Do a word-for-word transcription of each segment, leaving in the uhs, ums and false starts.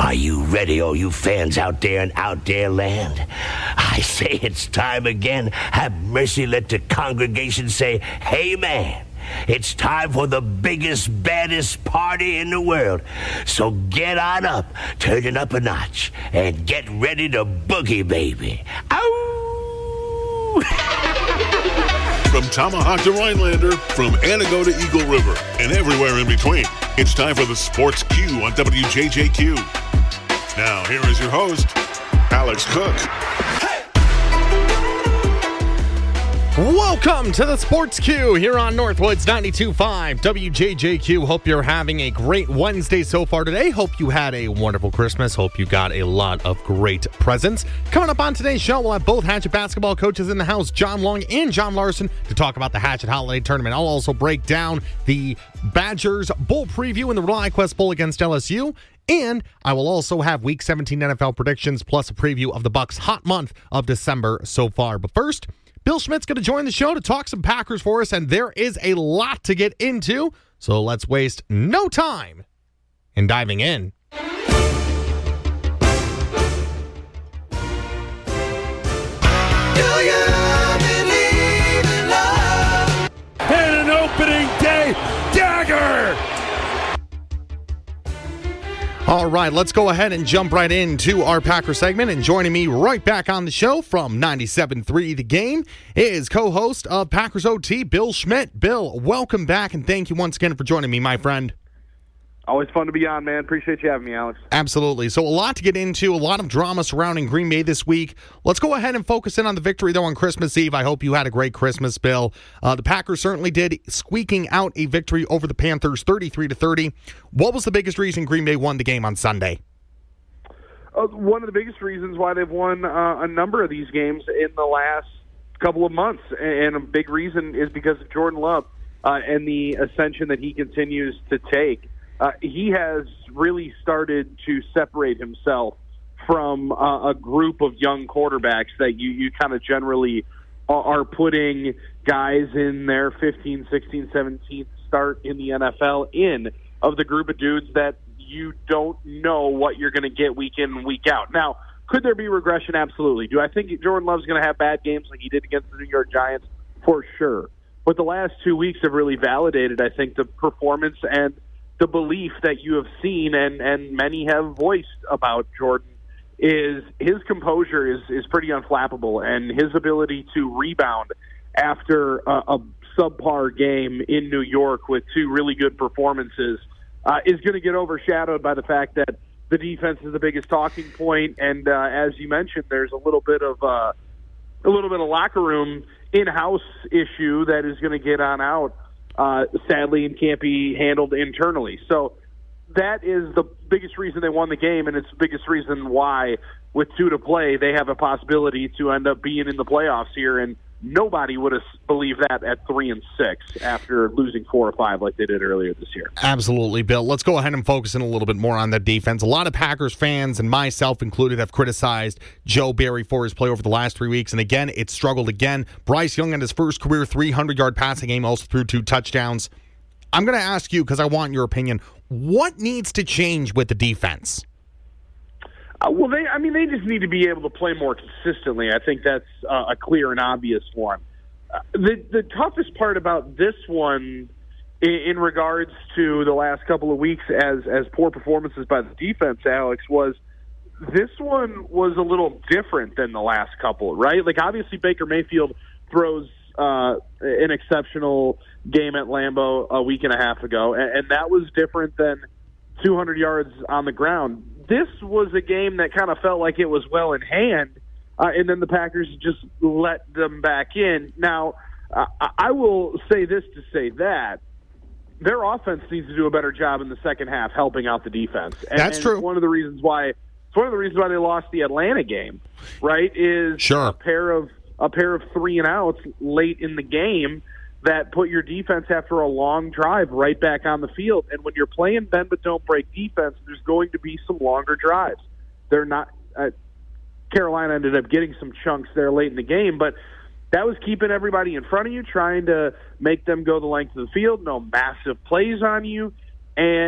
Are you ready, all you fans out there in out there land? I say it's time again. Have mercy, let the congregation say, amen. It's time for the biggest, baddest party in the world. So get on up, turn it up a notch, and get ready to boogie, baby. Ow! From Tomahawk to Rhinelander, from Antigo to Eagle River, and everywhere in between, it's time for the Sports Q on W J J Q. Now, here is your host, Alex Cook. Welcome to the Sports Q here on Northwoods ninety-two point five W J J Q. Hope you're having a great Wednesday so far today. Hope you had a wonderful Christmas. Hope you got a lot of great presents. Coming up on today's show, we'll have both Hatchet basketball coaches in the house, John Long and John Larson, to talk about the Hatchet Holiday Tournament. I'll also break down the Badgers Bowl preview in the ReliaQuest Bowl against L S U. And I will also have Week seventeen N F L predictions plus a preview of the Bucs' hot month of December so far. But first, Bill Schmidt's going to join the show to talk some Packers for us, and there is a lot to get into, so let's waste no time in diving in. Do you believe in love? And an opening day dagger! All right, let's go ahead and jump right into our Packer segment. And joining me right back on the show from ninety-seven point three The Game is co-host of Packers O T, Bill Schmidt. Bill, welcome back, and thank you once again for joining me, my friend. Always fun to be on, man. Appreciate you having me, Alex. Absolutely. So a lot to get into, a lot of drama surrounding Green Bay this week. Let's go ahead and focus in on the victory, though, on Christmas Eve. I hope you had a great Christmas, Bill. Uh, the Packers certainly did, squeaking out a victory over the Panthers, thirty-three to thirty. What was the biggest reason Green Bay won the game on Sunday? Uh, one of the biggest reasons why they've won uh, a number of these games in the last couple of months, and a big reason is because of Jordan Love uh, and the ascension that he continues to take. Uh, he has really started to separate himself from uh, a group of young quarterbacks that you, you kind of generally are, are putting guys in their fifteen, sixteen, seventeenth start in the N F L in, of the group of dudes that you don't know what you're going to get week in and week out. Now, could there be regression? Absolutely. Do I think Jordan Love's going to have bad games like he did against the New York Giants? For sure. But the last two weeks have really validated, I think, the performance and the belief that you have seen and, and many have voiced about Jordan is his composure is, is pretty unflappable, and his ability to rebound after a, a subpar game in New York with two really good performances uh, is going to get overshadowed by the fact that the defense is the biggest talking point, and uh, as you mentioned, there's a little bit of uh, a little bit of locker room in-house issue that is going to get on out. Uh, sadly, and can't be handled internally. So that is the biggest reason they won the game, and it's the biggest reason why, with two to play, they have a possibility to end up being in the playoffs here. And nobody would have believed that at three and six after losing four or five like they did earlier this year. Absolutely, Bill. Let's go ahead and focus in a little bit more on the defense. A lot of Packers fans, and myself included, have criticized Joe Barry for his play over the last three weeks. And again, it struggled again. Bryce Young in his first career three hundred yard passing game also threw two touchdowns. I'm going to ask you, because I want your opinion, what needs to change with the defense? Uh, well, they, I mean, they just need to be able to play more consistently. I think that's uh, a clear and obvious one. Uh, the the toughest part about this one, in, in regards to the last couple of weeks as as poor performances by the defense, Alex, was this one was a little different than the last couple, right? Like, obviously, Baker Mayfield throws uh, an exceptional game at Lambeau a week and a half ago, and, and that was different than two hundred yards on the ground. This was a game that kind of felt like it was well in hand, uh, and then the Packers just let them back in. Now, uh, I will say this to say that their offense needs to do a better job in the second half helping out the defense. And, That's and true. One of the reasons why it's one of the reasons why they lost the Atlanta game, right? Is sure. a pair of a pair of three and outs late in the game that put your defense after a long drive right back on the field. And when you're playing bend but don't break defense, there's going to be some longer drives. They're not uh, Carolina ended up getting some chunks there late in the game, but that was keeping everybody in front of you, trying to make them go the length of the field, no massive plays on you. And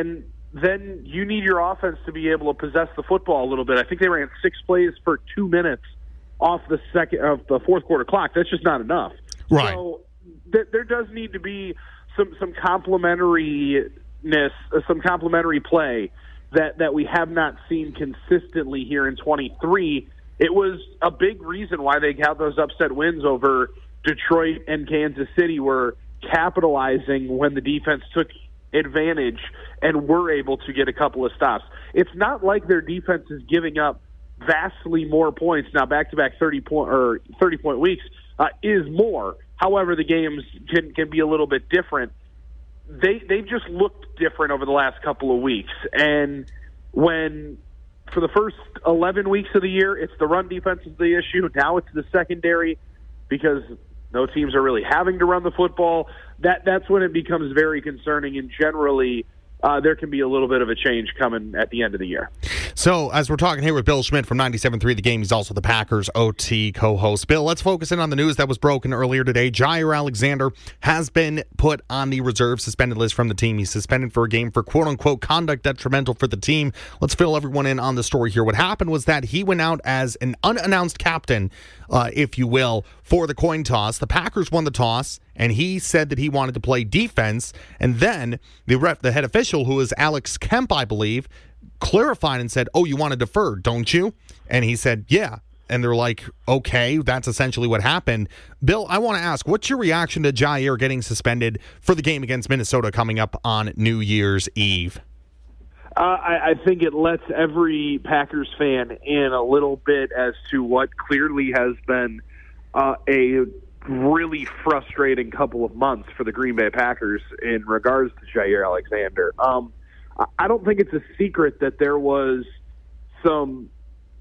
then you need your offense to be able to possess the football a little bit. I think they ran six plays for two minutes off the second of the fourth quarter clock. That's just not enough. Right. So th- there does need to be some some complementariness, uh, some complementary play that that we have not seen consistently here in twenty-three. It was a big reason why they got those upset wins over Detroit and Kansas City, were capitalizing when the defense took advantage and were able to get a couple of stops. It's not like their defense is giving up vastly more points. Now, back-to-back thirty point or thirty point weeks uh, is more. However, the games can can be a little bit different. They they've just looked different over the last couple of weeks, and when for the first eleven weeks of the year, it's the run defense is the issue. Now it's the secondary, because no teams are really having to run the football. That that's when it becomes very concerning, and generally uh, there can be a little bit of a change coming at the end of the year. So, as we're talking here with Bill Schmidt from ninety-seven point three The Game, he's also the Packers O T co-host. Bill, let's focus in on the news that was broken earlier today. Jaire Alexander has been put on the reserve suspended list from the team. He's suspended for a game for quote-unquote conduct detrimental for the team. Let's fill everyone in on the story here. What happened was that he went out as an unannounced captain, uh, if you will, for the coin toss. The Packers won the toss, and he said that he wanted to play defense. And then the ref, the head official, who is Alex Kemp, I believe, clarified and said, oh, you want to defer, don't you? And he said, yeah. And they're like, okay, that's essentially what happened. Bill, I want to ask, what's your reaction to Jaire getting suspended for the game against Minnesota coming up on New Year's Eve? Uh, I, I think it lets every Packers fan in a little bit as to what clearly has been uh, a really frustrating couple of months for the Green Bay Packers in regards to Jaire Alexander. Um, I don't think it's a secret that there was some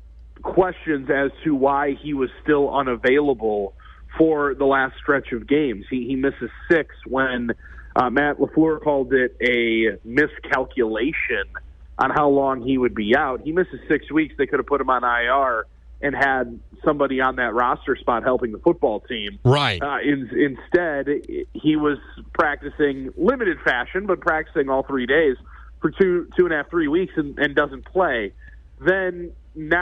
questions as to why he was still unavailable for the last stretch of games. He, he misses six when uh, Matt LaFleur called it a miscalculation on how long he would be out. He misses six weeks. They could have put him on I R and had somebody on that roster spot helping the football team. Right. Uh, in, instead, he was practicing limited fashion, but practicing all three days for two, two and a half, three weeks and, and doesn't play. Then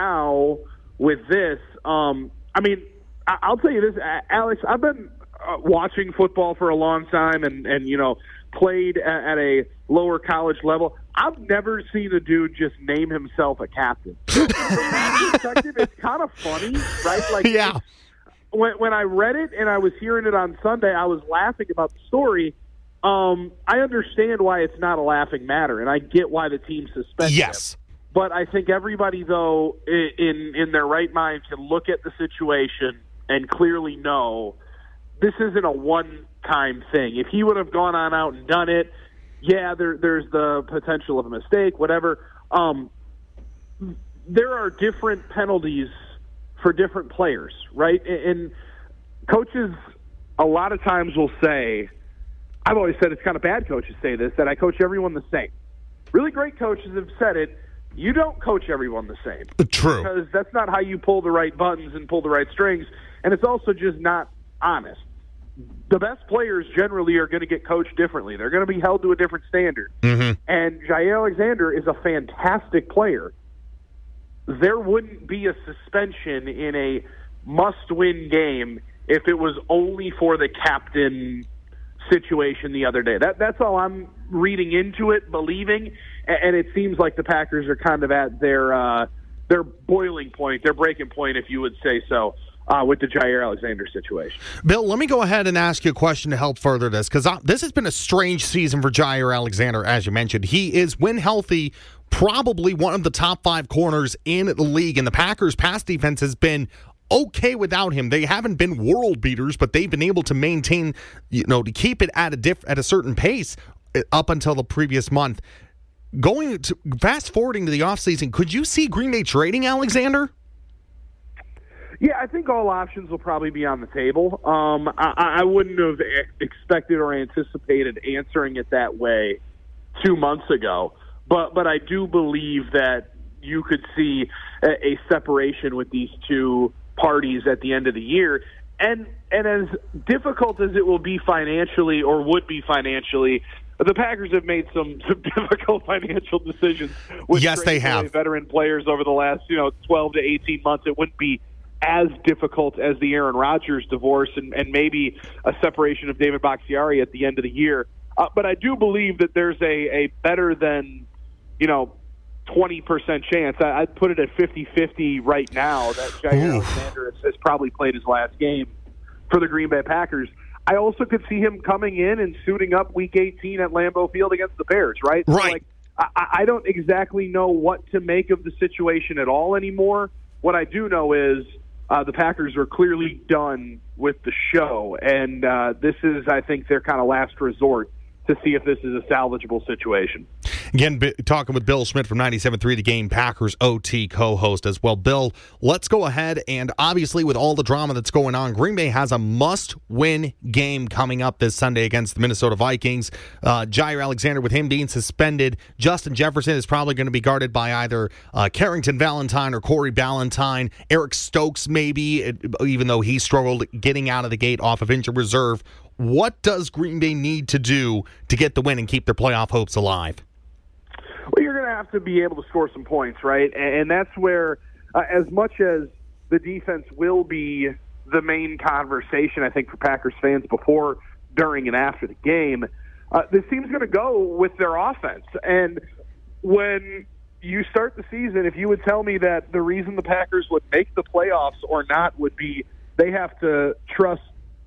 now with this, um, I mean, I, I'll tell you this, Alex, I've been uh, watching football for a long time and, and you know, played at, at a lower college level. I've never seen a dude just name himself a captain. From that perspective, it's kind of funny, right? Like, yeah. When, when I read it and I was hearing it on Sunday, I was laughing about the story. Um, I understand why it's not a laughing matter, and I get why the team suspended Yes. him. But I think everybody, though, in in their right mind can look at the situation and clearly know this isn't a one-time thing. If he would have gone on out and done it, yeah, there, there's the potential of a mistake, whatever. Um, there are different penalties for different players, right? And coaches a lot of times will say, I've always said it's kind of bad coaches say this, that I coach everyone the same. Really great coaches have said it. You don't coach everyone the same. True. Because that's not how you pull the right buttons and pull the right strings, and it's also just not honest. The best players generally are going to get coached differently. They're going to be held to a different standard. Mm-hmm. And Jaire Alexander is a fantastic player. There wouldn't be a suspension in a must-win game if it was only for the captain situation the other day. That that's all I'm reading into it, believing, and it seems like the Packers are kind of at their uh, their boiling point, their breaking point, if you would say so, uh, with the Jaire Alexander situation. Bill, let me go ahead and ask you a question to help further this, because this has been a strange season for Jaire Alexander, as you mentioned. He is, when healthy, probably one of the top five corners in the league, and the Packers' pass defense has been okay without him. They haven't been world beaters, but they've been able to maintain, you know, to keep it at a diff, at a certain pace up until the previous month. Going to fast forwarding to the offseason, could you see Green Bay trading Alexander? Yeah, I think all options will probably be on the table. Um, I, I wouldn't have expected or anticipated answering it that way two months ago, but but I do believe that you could see a, a separation with these two parties at the end of the year. And and as difficult as it will be financially, or would be financially, the Packers have made some, some difficult financial decisions with yes, they have. veteran players over the last, you know, twelve to eighteen months. It wouldn't be as difficult as the Aaron Rodgers divorce and, and maybe a separation of David Bakhtiari at the end of the year. Uh, but I do believe that there's a, a better than, you know, twenty percent chance. I, I'd put it at fifty-fifty right now that Jair Alexander has, has probably played his last game for the Green Bay Packers. I also could see him coming in and suiting up Week eighteen at Lambeau Field against the Bears, right? Right. So, like, I, I don't exactly know what to make of the situation at all anymore. What I do know is uh, the Packers are clearly done with the show, and uh, this is, I think, their kind of last resort to see if this is a salvageable situation. Again, b- talking with Bill Schmidt from ninety-seven point three The Game, Packers O T co-host as well. Bill, let's go ahead, and obviously with all the drama that's going on, Green Bay has a must-win game coming up this Sunday against the Minnesota Vikings. Uh, Jair Alexander, with him being suspended, Justin Jefferson is probably going to be guarded by either uh, Carrington Valentine or Corey Ballantyne. Eric Stokes maybe, it, even though he struggled getting out of the gate off of injured reserve. What does Green Bay need to do to get the win and keep their playoff hopes alive? Well, you're going to have to be able to score some points, right? And that's where, uh, as much as the defense will be the main conversation, I think, for Packers fans before, during, and after the game, uh, this team's going to go with their offense. And when you start the season, if you would tell me that the reason the Packers would make the playoffs or not would be they have to trust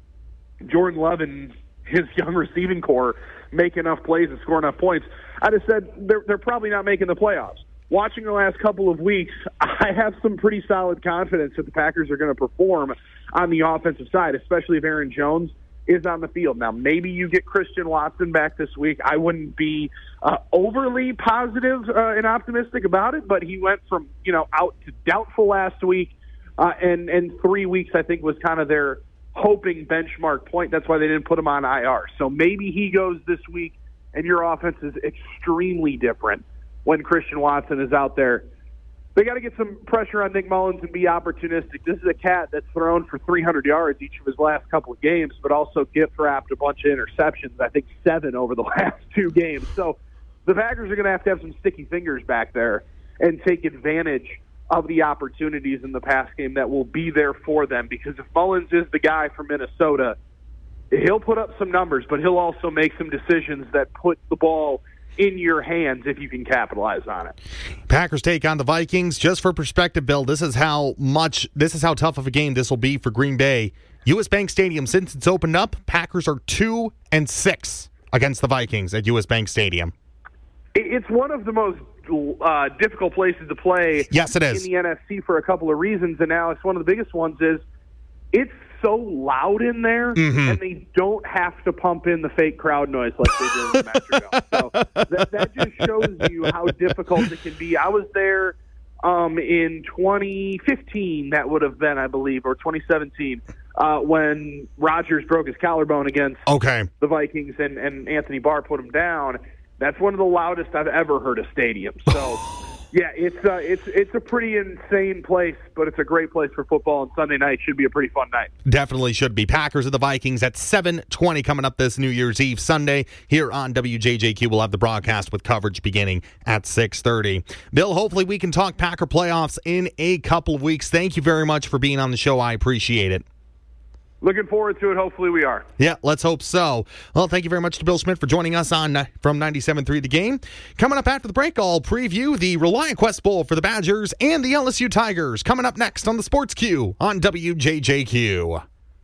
Jordan Love and his young receiving core make enough plays and score enough points, I'd have said they're, they're probably not making the playoffs. Watching the last couple of weeks, I have some pretty solid confidence that the Packers are going to perform on the offensive side, especially if Aaron Jones is on the field. Now, maybe you get Christian Watson back this week. I wouldn't be uh, overly positive uh, and optimistic about it, but he went from, you know, out to doubtful last week, uh, and, and three weeks, I think, was kind of their hoping benchmark point. That's why they didn't put him on I R. So maybe he goes this week, and your offense is extremely different when Christian Watson is out there. They got to get some pressure on Nick Mullins and be opportunistic. This is a cat that's thrown for three hundred yards each of his last couple of games, but also gift-wrapped a bunch of interceptions, I think seven over the last two games. So the Packers are going to have to have some sticky fingers back there and take advantage of the opportunities in the pass game that will be there for them, because if Mullins is the guy from Minnesota, he'll put up some numbers, but he'll also make some decisions that put the ball in your hands if you can capitalize on it. Packers take on the Vikings. Just for perspective, Bill, this is how much, this is how tough of a game this will be for Green Bay. U S. Bank Stadium, since it's opened up, Packers are two and six against the Vikings at U S. Bank Stadium. It's one of the most uh, difficult places to play. Yes, it is. In the N F C for a couple of reasons, and now it's one of the biggest ones. Is it's so loud in there, mm-hmm. and they don't have to pump in the fake crowd noise like they did in the Metrodome. So that, that just shows you how difficult it can be. I was there um, in twenty fifteen, that would have been, I believe, or twenty seventeen, uh, when Rodgers broke his collarbone against okay. the Vikings, and, and Anthony Barr put him down. That's one of the loudest I've ever heard a stadium. So, yeah, it's uh, it's it's a pretty insane place, but it's a great place for football, and Sunday night should be a pretty fun night. Definitely should be. Packers of the Vikings at seven twenty coming up this New Year's Eve Sunday here on W J J Q. We'll have the broadcast with coverage beginning at six thirty. Bill, hopefully we can talk Packer playoffs in a couple of weeks. Thank you very much for being on the show. I appreciate it. Looking forward to it. Hopefully we are. Yeah, let's hope so. Well, thank you very much to Bill Schmidt for joining us on uh, from ninety-seven point three The Game. Coming up after the break, I'll preview the Reliant Quest Bowl for the Badgers and the L S U Tigers. Coming up next on the Sports Q on W J J Q.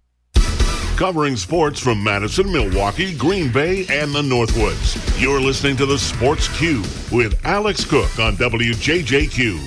Covering sports from Madison, Milwaukee, Green Bay, and the Northwoods. You're listening to the Sports Q with Alex Cook on W J J Q.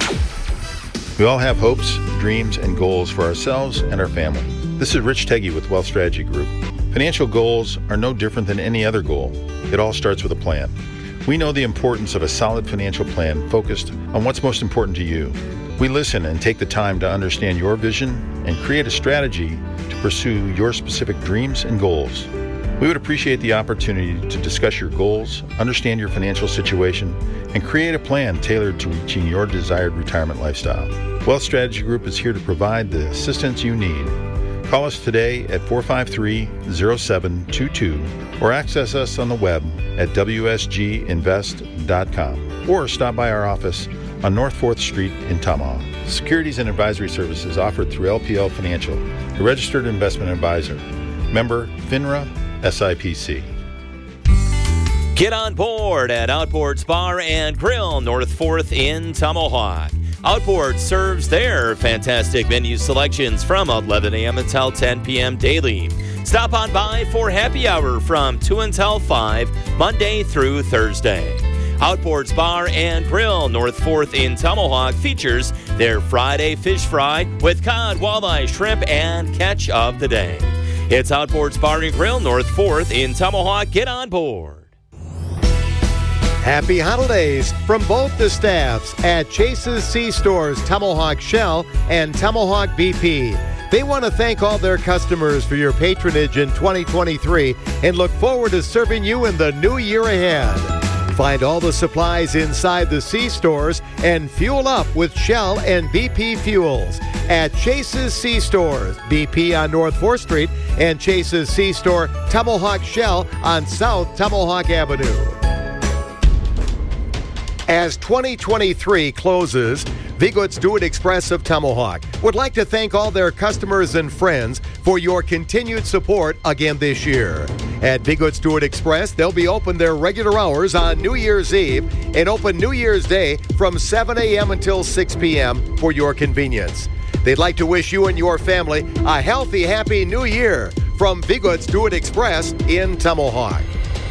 We all have hopes, dreams, and goals for ourselves and our family. This is Rich Teggy with Wealth Strategy Group. Financial goals are no different than any other goal. It all starts with a plan. We know the importance of a solid financial plan focused on what's most important to you. We listen and take the time to understand your vision and create a strategy to pursue your specific dreams and goals. We would appreciate the opportunity to discuss your goals, understand your financial situation, and create a plan tailored to reaching your desired retirement lifestyle. Wealth Strategy Group is here to provide the assistance you need. Call us today at four five three, zero seven two two or access us on the web at w s g invest dot com or stop by our office on North fourth Street in Tomahawk. Securities and advisory services offered through L P L Financial, a registered investment advisor. Member FINRA S I P C. Get on board at Outboards Bar and Grill, North fourth in Tomahawk. Outboard serves their fantastic menu selections from eleven a.m. until ten p.m. daily. Stop on by for happy hour from two until five, Monday through Thursday. Outboards Bar and Grill, North fourth in Tomahawk, features their Friday fish fry with cod, walleye, shrimp, and catch of the day. It's Outboards Bar and Grill, North fourth in Tomahawk. Get on board. Happy holidays from both the staffs at Chase's C-Stores, Tomahawk Shell and Tomahawk B P. They want to thank all their customers for your patronage in twenty twenty-three and look forward to serving you in the new year ahead. Find all the supplies inside the C-Stores and fuel up with Shell and B P fuels at Chase's C-Stores, B P on North fourth Street, and Chase's C-Store, Tomahawk Shell on South Tomahawk Avenue. As twenty twenty-three closes, Vigot's Do It Express of Tomahawk would like to thank all their customers and friends for your continued support again this year. At Vigot's Do It Express, they'll be open their regular hours on New Year's Eve and open New Year's Day from seven a.m. until six p.m. for your convenience. They'd like to wish you and your family a healthy, happy New Year from Vigot's Do It Express in Tomahawk.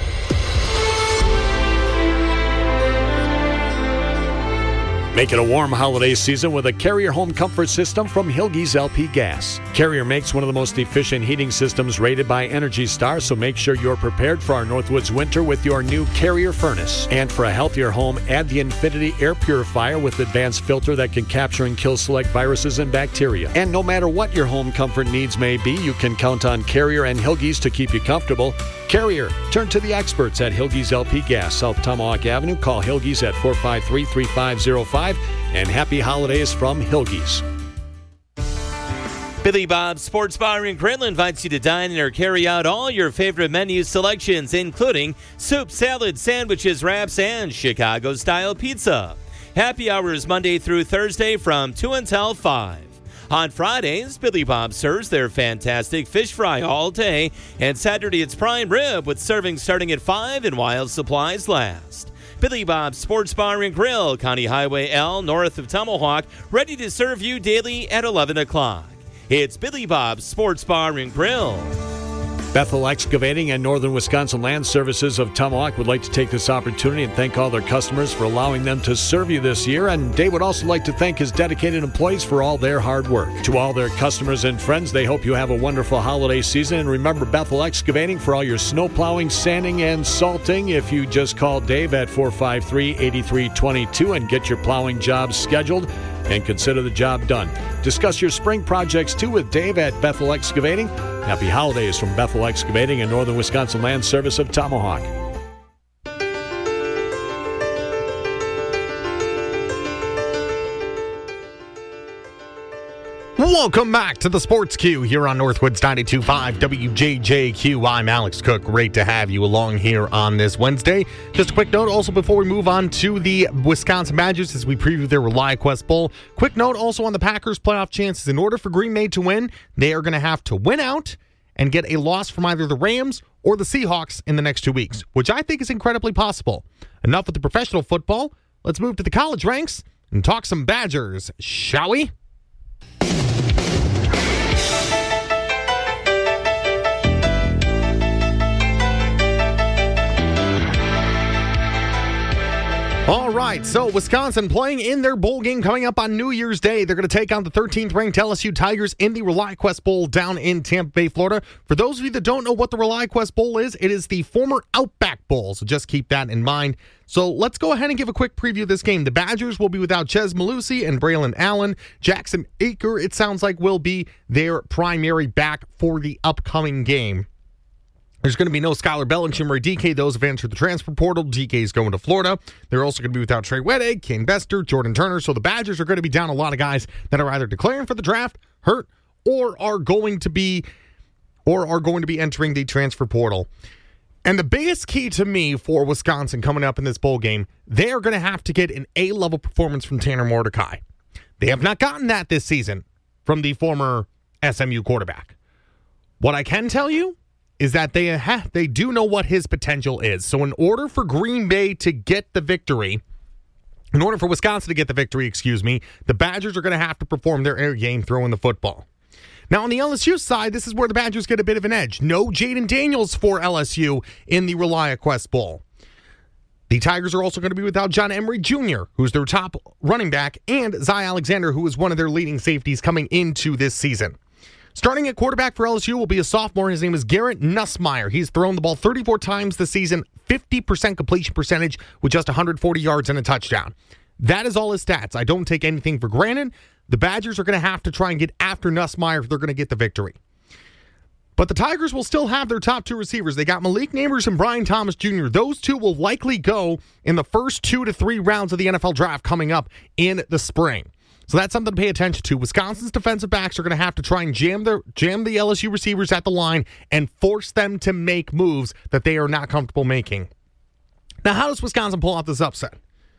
Make it a warm holiday season with a Carrier home comfort system from Hilge's L P Gas. Carrier makes one of the most efficient heating systems rated by Energy Star, so make sure you're prepared for our Northwoods winter with your new Carrier furnace. And for a healthier home, add the Infinity Air Purifier with advanced filter that can capture and kill select viruses and bacteria. And no matter what your home comfort needs may be, you can count on Carrier and Hilge's to keep you comfortable. Carrier, turn to the experts at Hilge's L P Gas, South Tomahawk Avenue. Call Hilge's at four five three, three five zero five. And happy holidays from Hilge's. Billy Bob's Sports Bar and Grill invites you to dine in or carry out all your favorite menu selections, including soup, salad, sandwiches, wraps, and Chicago-style pizza. Happy hours Monday through Thursday from two until five. On Fridays, Billy Bob serves their fantastic fish fry all day, and Saturday it's prime rib with serving starting at five and while supplies last. Billy Bob's Sports Bar and Grill, County Highway L, north of Tomahawk, ready to serve you daily at eleven o'clock. It's Billy Bob's Sports Bar and Grill. Bethel Excavating and Northern Wisconsin Land Services of Tomahawk would like to take this opportunity and thank all their customers for allowing them to serve you this year. And Dave would also like to thank his dedicated employees for all their hard work. To all their customers and friends, they hope you have a wonderful holiday season. And remember Bethel Excavating for all your snow plowing, sanding, and salting. If you just call Dave at four five three, eight three two two and get your plowing jobs scheduled and consider the job done. Discuss your spring projects too with Dave at Bethel Excavating. Happy holidays from Bethel Excavating and Northern Wisconsin Land Service of Tomahawk. Welcome back to the Sports Queue here on Northwoods ninety-two point five W J J Q. I'm Alex Cook. Great to have you along here on this Wednesday. Just a quick note also before we move on to the Wisconsin Badgers as we preview their ReliaQuest Bowl. Quick note also on the Packers' playoff chances. In order for Green Bay to win, they are going to have to win out and get a loss from either the Rams or the Seahawks in the next two weeks, which I think is incredibly possible. Enough with the professional football. Let's move to the college ranks and talk some Badgers, shall we? All right, so Wisconsin playing in their bowl game coming up on New Year's Day. They're going to take on the thirteenth-ranked L S U Tigers in the ReliaQuest Bowl down in Tampa Bay, Florida. For those of you that don't know what the ReliaQuest Bowl is, it is the former Outback Bowl, so just keep that in mind. So let's go ahead and give a quick preview of this game. The Badgers will be without Ches Malusi and Braylon Allen. Jackson Aker, it sounds like, will be their primary back for the upcoming game. There's going to be no Skylar Bell and Chimere D K. Those have entered the transfer portal. D K is going to Florida. They're also going to be without Trey Weddig, Kane Bester, Jordan Turner. So the Badgers are going to be down a lot of guys that are either declaring for the draft, hurt, or are going to be or are going to be entering the transfer portal. And the biggest key to me for Wisconsin coming up in this bowl game, they are going to have to get an A-level performance from Tanner Mordecai. They have not gotten that this season from the former S M U quarterback. What I can tell you is that they ha- they do know what his potential is. So in order for Green Bay to get the victory, in order for Wisconsin to get the victory, excuse me, the Badgers are going to have to perform their air game throwing the football. Now, on the L S U side, this is where the Badgers get a bit of an edge. No Jaden Daniels for L S U in the ReliaQuest Bowl. The Tigers are also going to be without John Emery Junior, who's their top running back, and Zy Alexander, who is one of their leading safeties coming into this season. Starting at quarterback for L S U will be a sophomore. His name is Garrett Nussmeier. He's thrown the ball thirty-four times this season, fifty percent completion percentage with just one hundred forty yards and a touchdown. That is all his stats. I don't take anything for granted. The Badgers are going to have to try and get after Nussmeier if they're going to get the victory. But the Tigers will still have their top two receivers. They got Malik Neighbors and Brian Thomas Junior Those two will likely go in the first two to three rounds of the N F L draft coming up in the spring. So that's something to pay attention to. Wisconsin's defensive backs are going to have to try and jam their jam the L S U receivers at the line and force them to make moves that they are not comfortable making. Now, how does Wisconsin pull off this upset?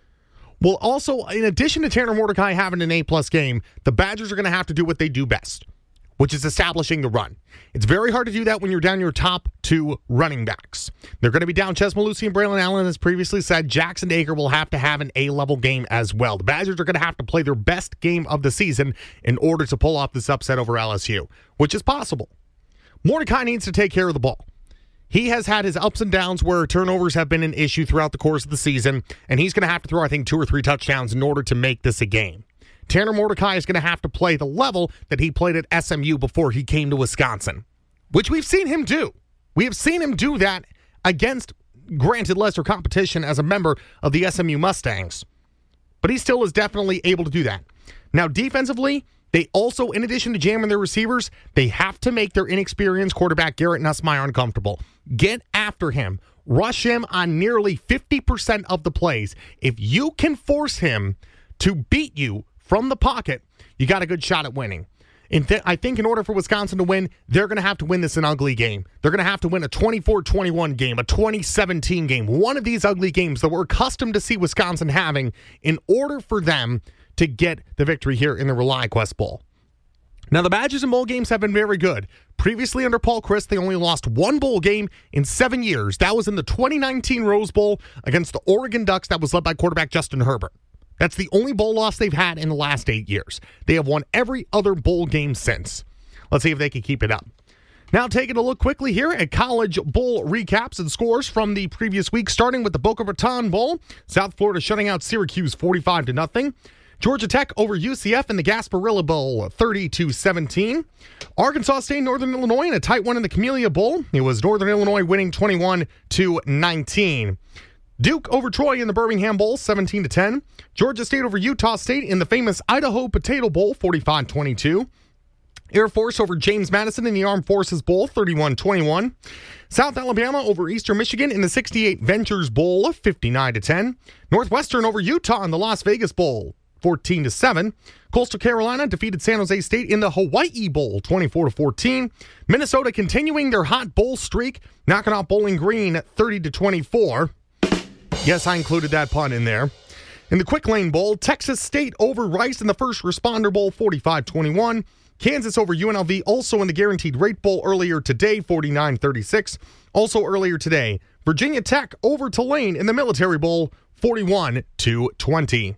Well, also, in addition to Tanner Mordecai having an A-plus game, the Badgers are going to have to do what they do best, which is establishing the run. It's very hard to do that when you're down your top two running backs. They're going to be down Ches Malusi and Braylon Allen, as previously said. Jackson Aker will have to have an A-level game as well. The Badgers are going to have to play their best game of the season in order to pull off this upset over L S U, which is possible. Mordecai needs to take care of the ball. He has had his ups and downs where turnovers have been an issue throughout the course of the season, and he's going to have to throw, I think, two or three touchdowns in order to make this a game. Tanner Mordecai is going to have to play the level that he played at S M U before he came to Wisconsin, which we've seen him do. We have seen him do that against, granted, lesser competition as a member of the S M U Mustangs. But he still is definitely able to do that. Now, defensively, they also, in addition to jamming their receivers, they have to make their inexperienced quarterback, Garrett Nussmeier, uncomfortable. Get after him. Rush him on nearly fifty percent of the plays. If you can force him to beat you from the pocket, you got a good shot at winning. In th- I think in order for Wisconsin to win, they're going to have to win this an ugly game. They're going to have to win a twenty-four twenty-one game, a twenty seventeen game, one of these ugly games that we're accustomed to see Wisconsin having in order for them to get the victory here in the ReliaQuest Bowl. Now, the Badgers in bowl games have been very good. Previously under Paul Chryst, they only lost one bowl game in seven years. That was in the twenty nineteen Rose Bowl against the Oregon Ducks that was led by quarterback Justin Herbert. That's the only bowl loss they've had in the last eight years. They have won every other bowl game since. Let's see if they can keep it up. Now, taking a look quickly here at college bowl recaps and scores from the previous week, starting with the Boca Raton Bowl. South Florida shutting out Syracuse forty-five to nothing. Georgia Tech over U C F in the Gasparilla Bowl, thirty to seventeen. Arkansas State, Northern Illinois in a tight one in the Camellia Bowl. It was Northern Illinois winning twenty-one to nineteen. Duke over Troy in the Birmingham Bowl, seventeen to ten. Georgia State over Utah State in the famous Idaho Potato Bowl, forty-five twenty-two. Air Force over James Madison in the Armed Forces Bowl, thirty-one twenty-one. South Alabama over Eastern Michigan in the sixty-eight Ventures Bowl, fifty-nine to ten. Northwestern over Utah in the Las Vegas Bowl, fourteen to seven. Coastal Carolina defeated San Jose State in the Hawaii Bowl, twenty-four to fourteen. Minnesota continuing their hot bowl streak, knocking off Bowling Green, thirty to twenty-four. Yes, I included that pun in there. In the Quick Lane Bowl, Texas State over Rice in the First Responder Bowl, forty-five twenty-one. Kansas over U N L V also in the Guaranteed Rate Bowl earlier today, forty-nine thirty-six. Also earlier today, Virginia Tech over Tulane in the Military Bowl, forty-one to twenty.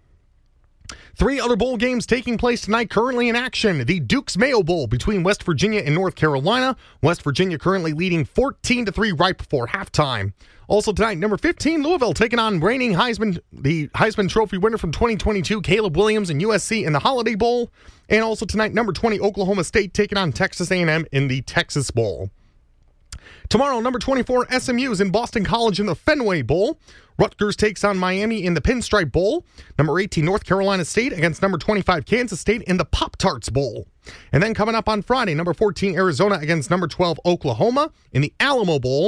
Three other bowl games taking place tonight currently in action. The Duke's Mayo Bowl between West Virginia and North Carolina. West Virginia currently leading fourteen to three right before halftime. Also tonight, number fifteen, Louisville taking on reigning Heisman, the Heisman Trophy winner from twenty twenty-two, Caleb Williams and U S C in the Holiday Bowl. And also tonight, number twenty, Oklahoma State taking on Texas A and M in the Texas Bowl. Tomorrow, number twenty-four, S M U is in Boston College in the Fenway Bowl. Rutgers takes on Miami in the Pinstripe Bowl. Number eighteen, North Carolina State against number twenty-five, Kansas State in the Pop-Tarts Bowl. And then coming up on Friday, number fourteen, Arizona against number twelve, Oklahoma in the Alamo Bowl.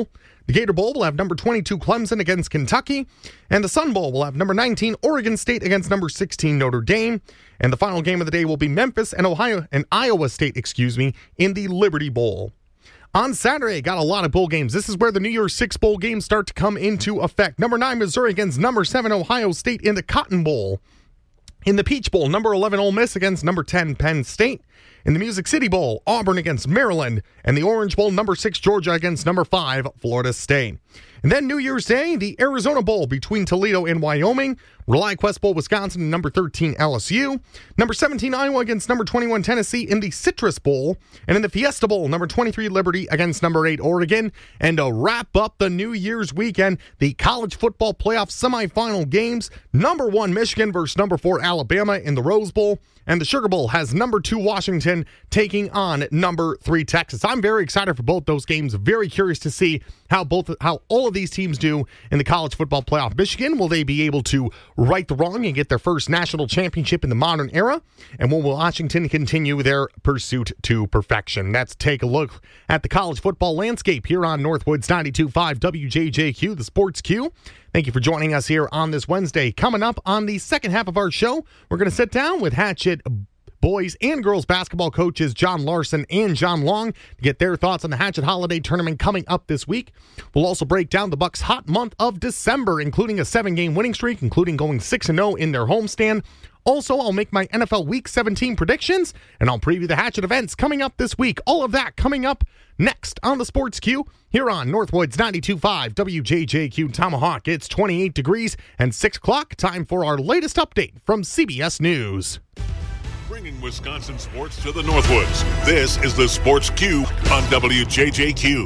The Gator Bowl will have number twenty-two Clemson against Kentucky. And the Sun Bowl will have number nineteen Oregon State against number sixteen Notre Dame. And the final game of the day will be Memphis and Ohio and Iowa State, excuse me, in the Liberty Bowl. On Saturday, got a lot of bowl games. This is where the New Year's Six bowl games start to come into effect. Number nine Missouri against number seven Ohio State in the Cotton Bowl. In the Peach Bowl, number eleven Ole Miss against number ten Penn State. In the Music City Bowl, Auburn against Maryland. And the Orange Bowl, number six Georgia against number five Florida State. And then New Year's Day, the Arizona Bowl between Toledo and Wyoming. ReliaQuest Bowl, Wisconsin, and number thirteen L S U. Number seventeen Iowa against number twenty-one Tennessee in the Citrus Bowl. And in the Fiesta Bowl, number twenty-three Liberty against number eight Oregon. And to wrap up the New Year's weekend, the college football playoff semifinal games. Number one Michigan versus number four Alabama in the Rose Bowl. And the Sugar Bowl has number two Washington taking on number three Texas. I'm very excited for both those games. Very curious to see how both how all of these teams do in the college football playoff. Michigan, will they be able to right the wrong and get their first national championship in the modern era? And will Washington continue their pursuit to perfection? Let's take a look at the college football landscape here on Northwoods ninety-two point five W J J Q, the Sports Q. Thank you for joining us here on this Wednesday. Coming up on the second half of our show, we're going to sit down with Hatchet boys and girls basketball coaches John Larson and John Long to get their thoughts on the Hatchet Holiday Tournament coming up this week. We'll also break down the Bucks' hot month of December, including a seven-game winning streak, including going six and oh in their homestand. Also, I'll make my N F L Week seventeen predictions, and I'll preview the Hatchet events coming up this week. All of that coming up next on the Sports Q here on Northwoods ninety-two point five W J J Q Tomahawk. It's twenty-eight degrees and six o'clock. Time for our latest update from C B S News. Bringing Wisconsin sports to the Northwoods. This is the Sports Q on W J J Q.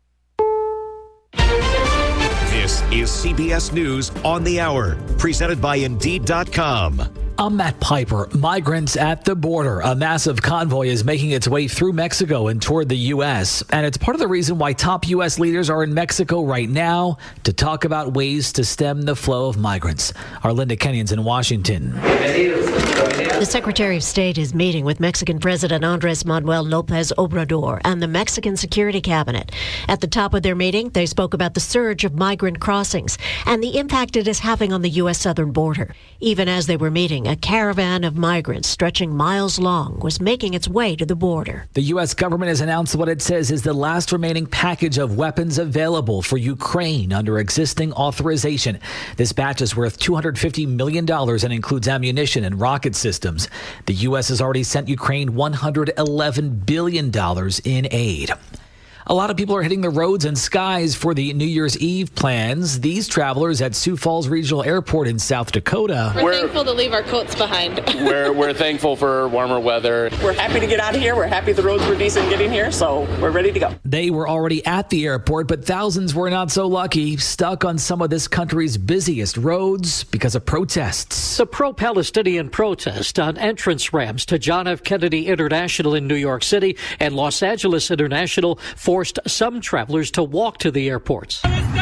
This is C B S News on the Hour, presented by Indeed dot com. I'm Matt Piper. Migrants at the border. A massive convoy is making its way through Mexico and toward the U S. And it's part of the reason why top U S leaders are in Mexico right now to talk about ways to stem the flow of migrants. Our Linda Kenyon's in Washington. The Secretary of State is meeting with Mexican President Andrés Manuel López Obrador and the Mexican Security Cabinet. At the top of their meeting, they spoke about the surge of migrant crossings and the impact it is having on the U S southern border. Even as they were meeting, a caravan of migrants stretching miles long was making its way to the border. The U S government has announced what it says is the last remaining package of weapons available for Ukraine under existing authorization. This batch is worth two hundred fifty million dollars and includes ammunition and rocket systems. The U S has already sent Ukraine one hundred eleven billion dollars in aid. A lot of people are hitting the roads and skies for the New Year's Eve plans. These travelers at Sioux Falls Regional Airport in South Dakota. We're, we're thankful to leave our coats behind. we're, we're thankful for warmer weather. We're happy to get out of here. We're happy the roads were decent getting here, so we're ready to go. They were already at the airport, but thousands were not so lucky, stuck on some of this country's busiest roads because of protests. The pro-Palestinian protest on entrance ramps to John F. Kennedy International in New York City and Los Angeles International for forced some travelers to walk to the airports.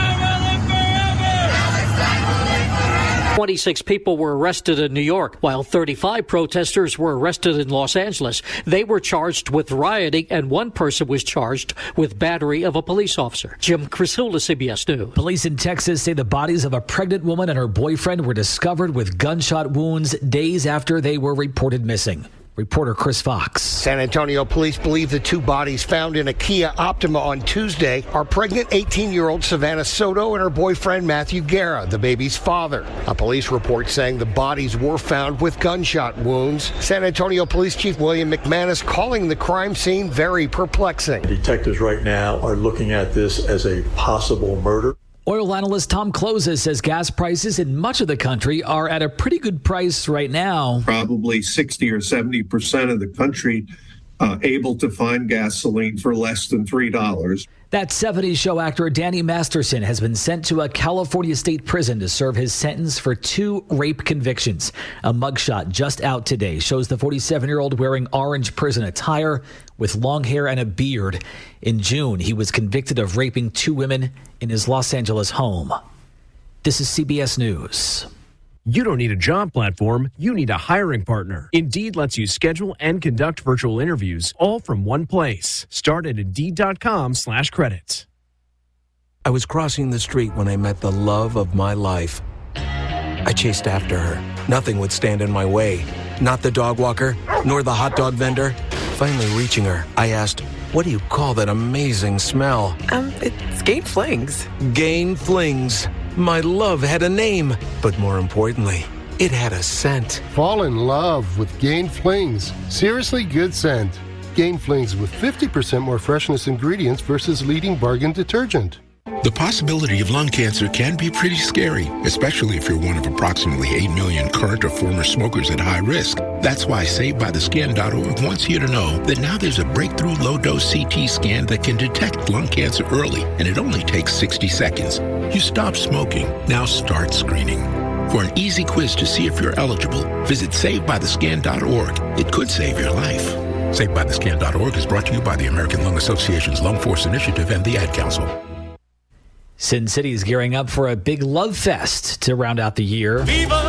twenty-six people were arrested in New York, while thirty-five protesters were arrested in Los Angeles. They were charged with rioting, and one person was charged with battery of a police officer. Jim Crisula, C B S News. Police in Texas say the bodies of a pregnant woman and her boyfriend were discovered with gunshot wounds days after they were reported missing. Reporter Chris Fox. San Antonio police believe the two bodies found in a Kia Optima on Tuesday are pregnant eighteen-year-old Savannah Soto and her boyfriend Matthew Guerra, the baby's father. A police report saying the bodies were found with gunshot wounds. San Antonio Police Chief William McManus calling the crime scene very perplexing. Detectives right now are looking at this as a possible murder. Oil analyst Tom Closes says gas prices in much of the country are at a pretty good price right now. Probably sixty or seventy percent of the country uh, able to find gasoline for less than three dollars. That seventies show actor Danny Masterson has been sent to a California state prison to serve his sentence for two rape convictions. A mugshot just out today shows the forty-seven-year-old wearing orange prison attire with long hair and a beard. In June, he was convicted of raping two women in his Los Angeles home. This is C B S News. You don't need a job platform, you need a hiring partner. Indeed lets you schedule and conduct virtual interviews all from one place. Start at Indeed dot com slash credits. I was crossing the street when I met the love of my life. I chased after her. Nothing would stand in my way. Not the dog walker, nor the hot dog vendor. Finally reaching her, I asked, "What do you call that amazing smell?" Um, it's Gain Flings. Gain Flings. My love had a name, but more importantly, it had a scent. Fall in love with Gain Flings. Seriously good scent. Gain Flings with fifty percent more freshness ingredients versus leading bargain detergent. The possibility of lung cancer can be pretty scary, especially if you're one of approximately eight million current or former smokers at high risk. That's why Saved By The Scan dot org wants you to know that now there's a breakthrough low-dose C T scan that can detect lung cancer early, and it only takes sixty seconds. You stop smoking, now start screening. For an easy quiz to see if you're eligible, visit Saved By The Scan dot org. It could save your life. Saved By The Scan dot org is brought to you by the American Lung Association's Lung Force Initiative and the Ad Council. Sin City is gearing up for a big love fest to round out the year.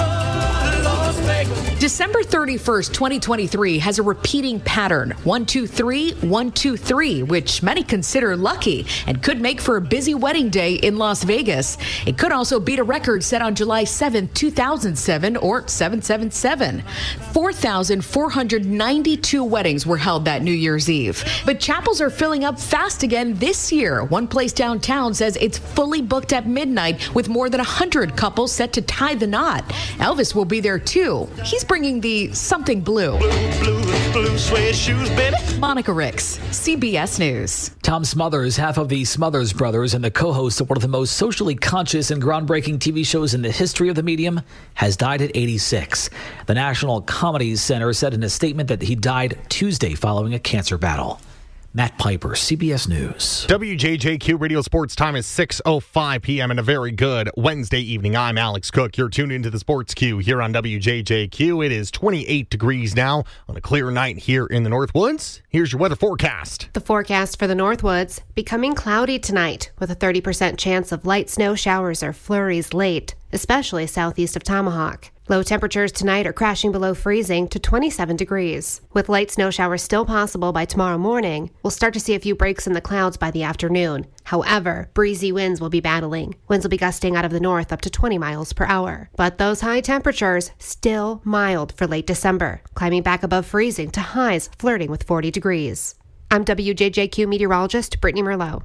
December thirty-first, twenty twenty-three has a repeating pattern, one two three, one two three, which many consider lucky and could make for a busy wedding day in Las Vegas. It could also beat a record set on July seventh, two thousand seven, or seven seven seven. four thousand four hundred ninety-two weddings were held that New Year's Eve. But chapels are filling up fast again this year. One place downtown says it's fully booked at midnight with more than one hundred couples set to tie the knot. Elvis will be there too. He's bringing the something blue. Blue, blue, blue suede shoes, baby. Monica Ricks, C B S News. Tom Smothers, half of the Smothers Brothers and the co-host of one of the most socially conscious and groundbreaking T V shows in the history of the medium, has died at eighty-six. The National Comedy Center said in a statement that he died Tuesday following a cancer battle. Matt Piper, C B S News. W J J Q Radio Sports time is six oh five p.m. and a very good Wednesday evening. I'm Alex Cook. You're tuned into the Sports Q here on W J J Q. It is twenty-eight degrees now on a clear night here in the Northwoods. Here's your weather forecast. The forecast for the Northwoods, becoming cloudy tonight with a thirty percent chance of light snow showers or flurries late, especially southeast of Tomahawk. Low temperatures tonight are crashing below freezing to twenty-seven degrees. With light snow showers still possible by tomorrow morning, we'll start to see a few breaks in the clouds by the afternoon. However, breezy winds will be battling. Winds will be gusting out of the north up to twenty miles per hour. But those high temperatures still mild for late December, climbing back above freezing to highs flirting with forty degrees. I'm W J J Q meteorologist Brittany Merlot.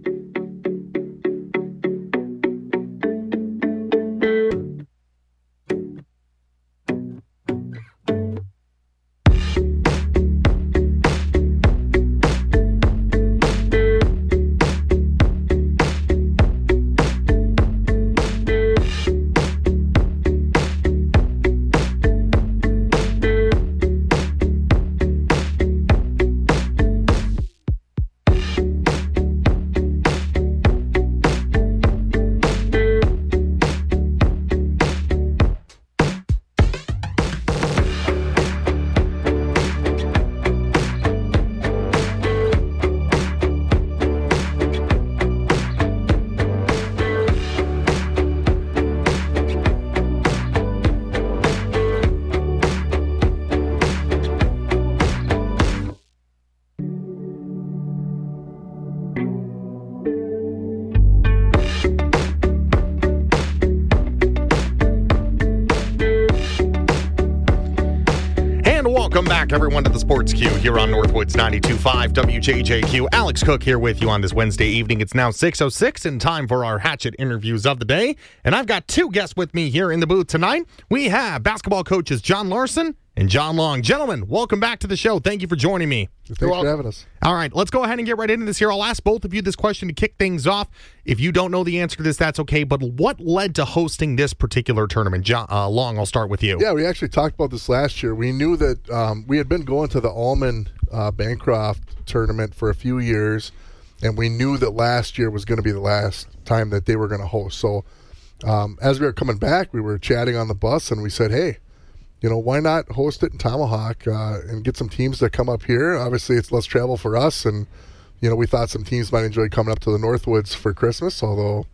Welcome back, everyone, to the Sports Q here on Northwoods ninety-two point five W J J Q. Alex Cook here with you on this Wednesday evening. It's now six oh six and time for our Hatchet interviews of the day. And I've got two guests with me here in the booth tonight. We have basketball coaches John Larson and John Long. Gentlemen, welcome back to the show. Thank you for joining me. Thanks for having us. All right, let's go ahead and get right into this here. I'll ask both of you this question to kick things off. If you don't know the answer to this, that's okay. But what led to hosting this particular tournament? John, uh, Long, I'll start with you. Yeah, we actually talked about this last year. We knew that um, we had been going to the Allman uh, Bancroft tournament for a few years, and we knew that last year was going to be the last time that they were going to host. So um, as we were coming back, we were chatting on the bus, and we said, hey, you know, why not host it in Tomahawk uh, and get some teams to come up here? Obviously, it's less travel for us, and, you know, we thought some teams might enjoy coming up to the Northwoods for Christmas, although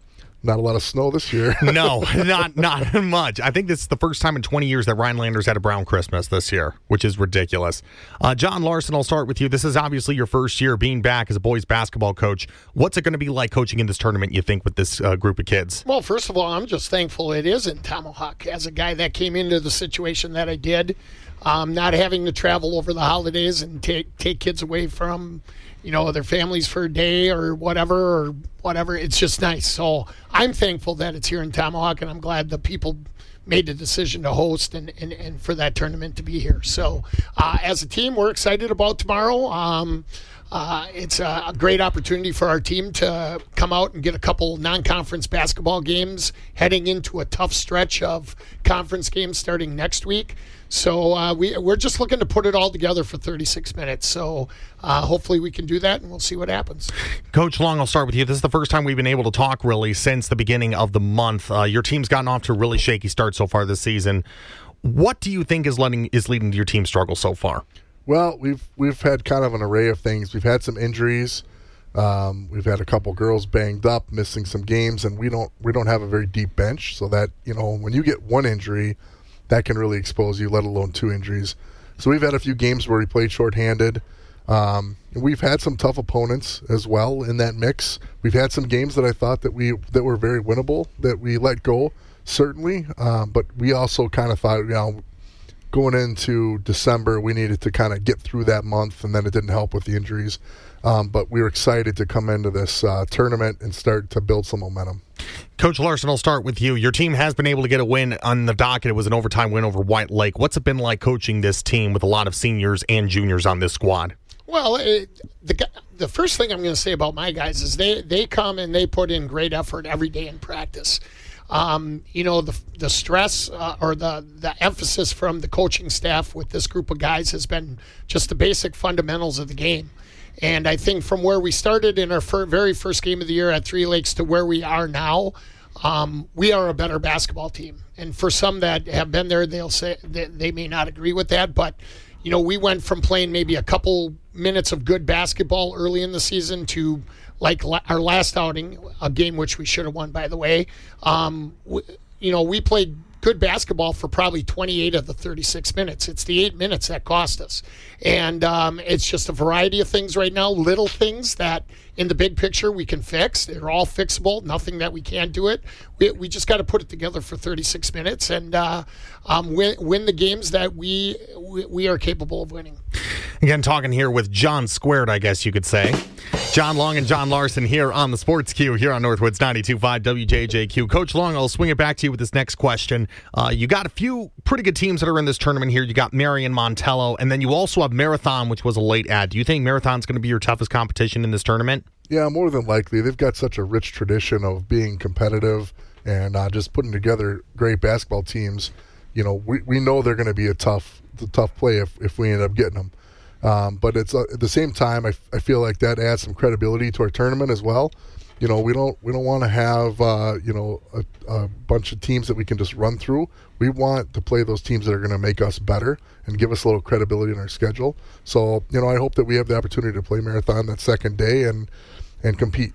not a lot of snow this year. No, not not much. I think this is the first time in twenty years that Rhinelanders had a brown Christmas this year, which is ridiculous. Uh, John Larson, I'll start with you. This is obviously your first year being back as a boys basketball coach. What's it going to be like coaching in this tournament, you think, with this uh, group of kids? Well, first of all, I'm just thankful it is in Tomahawk. As a guy that came into the situation that I did, um, not having to travel over the holidays and take take kids away from, you know, their families for a day or whatever, or whatever. It's just nice. So I'm thankful that it's here in Tomahawk, and I'm glad the people made the decision to host and, and, and for that tournament to be here. So uh, as a team, we're excited about tomorrow. Um, uh, it's a, a great opportunity for our team to come out and get a couple non-conference basketball games heading into a tough stretch of conference games starting next week. So uh, we, we're just looking to put it all together for thirty-six minutes. So uh, hopefully we can do that, and we'll see what happens. Coach Long, I'll start with you. This is the first time we've been able to talk, really, since the beginning of the month. Uh, your team's gotten off to a really shaky start so far this season. What do you think is, letting, is leading to your team's struggle so far? Well, we've we've had kind of an array of things. We've had some injuries. Um, we've had a couple girls banged up, missing some games, and we don't we don't have a very deep bench. So that, you know, when you get one injury, that can really expose you, let alone two injuries. So we've had a few games where we played shorthanded. Um, we've had some tough opponents as well in that mix. We've had some games that I thought that we that were very winnable that we let go, certainly. Um, but we also kind of thought, you know, going into December, we needed to kind of get through that month, and then it didn't help with the injuries. Um, but we were excited to come into this uh, tournament and start to build some momentum. Coach Larson, I'll start with you. Your team has been able to get a win on the docket. It was an overtime win over White Lake. What's it been like coaching this team with a lot of seniors and juniors on this squad? Well, it, the the first thing I'm going to say about my guys is they, they come and they put in great effort every day in practice. Um, you know, the the stress uh, or the, the emphasis from the coaching staff with this group of guys has been just the basic fundamentals of the game. And I think from where we started in our fir- very first game of the year at Three Lakes to where we are now, um, we are a better basketball team. And for some that have been there, they'll say that they may not agree with that. But, you know, we went from playing maybe a couple minutes of good basketball early in the season to like la- our last outing, a game which we should have won, by the way. Um, w- you know, we played good basketball for probably twenty-eight of the thirty-six minutes. It's the eight minutes that cost us. And um, it's just a variety of things right now, little things that in the big picture we can fix. They're all fixable, nothing that we can't do it. We, we just got to put it together for thirty-six minutes and uh, um, win, win the games that we, we we are capable of winning. Again, talking here with John Squared, I guess you could say. John Long and John Larson here on the Sports Q here on Northwoods ninety-two point five W J J Q. Coach Long, I'll swing it back to you with this next question. Uh, you got a few pretty good teams that are in this tournament here. You got Marion, Montello, and then you also have Marathon, which was a late add. Do you think Marathon's going to be your toughest competition in this tournament? Yeah, more than likely. They've got such a rich tradition of being competitive and uh, just putting together great basketball teams. You know, we, we know they're going to be a tough a tough play if, if we end up getting them. Um, but it's uh, at the same time, I, I feel like that adds some credibility to our tournament as well. You know, we don't we don't want to have uh, you know a, a bunch of teams that we can just run through. We want to play those teams that are going to make us better and give us a little credibility in our schedule. So, you know, I hope that we have the opportunity to play Marathon that second day and and compete.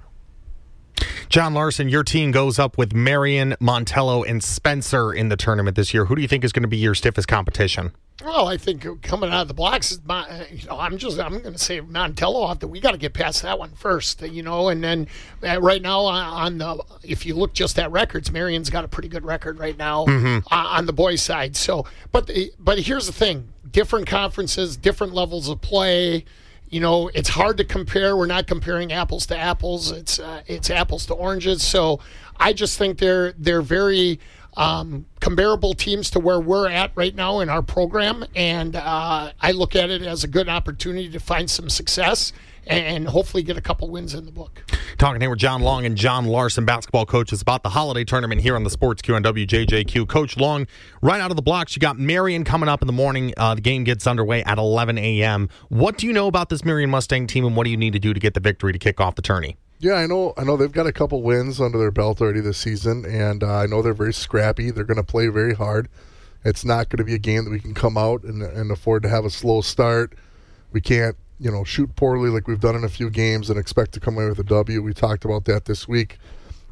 John Larson, your team goes up with Marion, Montello, and Spencer in the tournament this year. Who do you think is going to be your stiffest competition? Well, I think coming out of the blocks, is my, you know, I'm just I'm going to say Montello off that we got to get past that one first, you know, and then uh, right now on the if you look just at records, Marion's got a pretty good record right now mm-hmm. uh, on the boys' side. So, but the, but here's the thing: different conferences, different levels of play. You know, it's hard to compare. We're not comparing apples to apples. It's uh, it's apples to oranges. So I just think they're they're very um, comparable teams to where we're at right now in our program, and uh, I look at it as a good opportunity to find some success and hopefully get a couple wins in the book. Talking here with John Long and John Larson, basketball coaches, about the holiday tournament here on the Sports Q on W J J Q. Coach Long, right out of the blocks, you got Marion coming up in the morning. Uh, the game gets underway at eleven a.m. What do you know about this Marion Mustang team, and what do you need to do to get the victory to kick off the tourney? Yeah, I know. I know they've got a couple wins under their belt already this season, and uh, I know they're very scrappy. They're going to play very hard. It's not going to be a game that we can come out and, and afford to have a slow start. We can't, you know, shoot poorly like we've done in a few games and expect to come away with a W. We talked about that this week.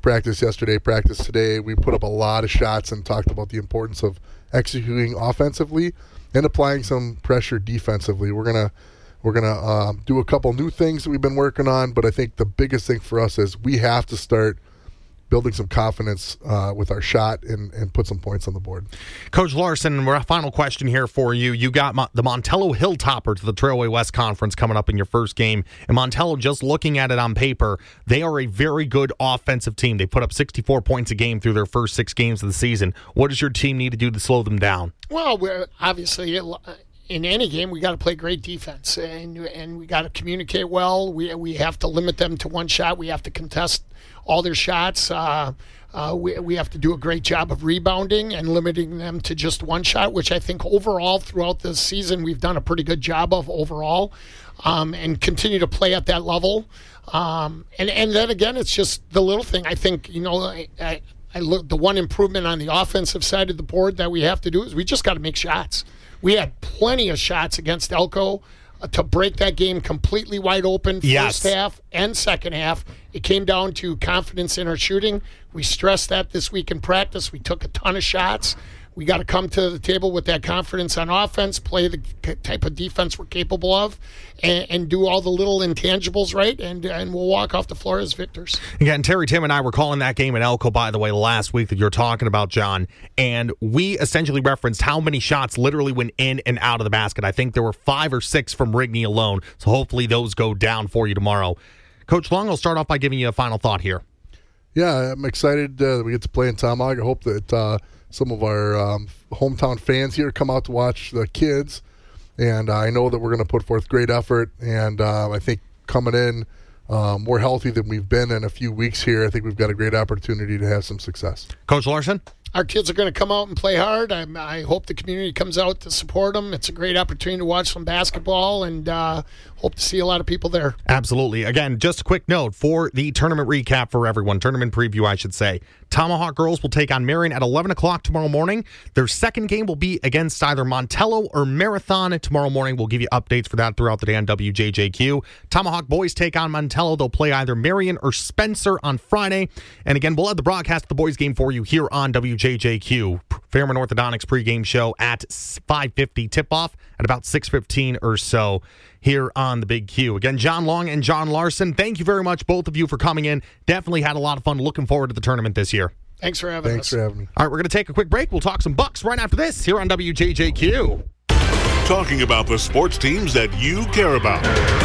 practice yesterday, practice today. We put up a lot of shots and talked about the importance of executing offensively and applying some pressure defensively. We're gonna we're gonna um, do a couple new things that we've been working on, but I think the biggest thing for us is we have to start building some confidence uh, with our shot and, and put some points on the board. Coach Larson, we're a final question here for you. You got Mo- the Montello Hilltoppers to the Trailway West Conference coming up in your first game. And Montello, just looking at it on paper, they are a very good offensive team. They put up sixty-four points a game through their first six games of the season. What does your team need to do to slow them down? Well, we're obviously in any game we got to play great defense, and and we got to communicate well. We we have to limit them to one shot. We have to contest all their shots. Uh, uh, we we have to do a great job of rebounding and limiting them to just one shot, which I think overall throughout the season we've done a pretty good job of overall, um, and continue to play at that level. Um, and and then again, it's just the little thing. I think you know. I, I, I look the one improvement on the offensive side of the board that we have to do is we just got to make shots. We had plenty of shots against Elko uh, to break that game completely wide open yes. first half and second half. It came down to confidence in our shooting. We stressed that this week in practice. We took a ton of shots. We got to come to the table with that confidence on offense, play the type of defense we're capable of, and, and do all the little intangibles right, and and we'll walk off the floor as victors. Again, Terry, Tim, and I were calling that game in Elko, by the way, last week that you're talking about, John, and we essentially referenced how many shots literally went in and out of the basket. I think there were five or six from Rigney alone, so hopefully those go down for you tomorrow. Coach Long, I'll start off by giving you a final thought here. Yeah, I'm excited uh, that we get to play in Tomahawk. I hope that uh, some of our um, hometown fans here come out to watch the kids, and uh, I know that we're going to put forth great effort, and uh, I think coming in um, more healthy than we've been in a few weeks here, I think we've got a great opportunity to have some success. Coach Larson? Our kids are going to come out and play hard. I, I hope the community comes out to support them. It's a great opportunity to watch some basketball, and uh, hope to see a lot of people there. Absolutely. Again, just a quick note for the tournament recap for everyone, tournament preview, I should say. Tomahawk girls will take on Marion at eleven o'clock tomorrow morning. Their second game will be against either Montello or Marathon tomorrow morning. We'll give you updates for that throughout the day on W J J Q. Tomahawk boys take on Montello. They'll play either Marion or Spencer on Friday. And again, we'll have the broadcast of the boys game for you here on W J J Q. Fairman Orthodontics pregame show at five fifty, tip-off at about six fifteen or so here on the Big Q. Again, John Long and John Larson, thank you very much, both of you, for coming in. Definitely had a lot of fun. Looking forward to the tournament this year. Thanks for having Thanks us. for having me. All right, we're going to take a quick break. We'll talk some Bucks right after this here on W J J Q. Talking about the sports teams that you care about.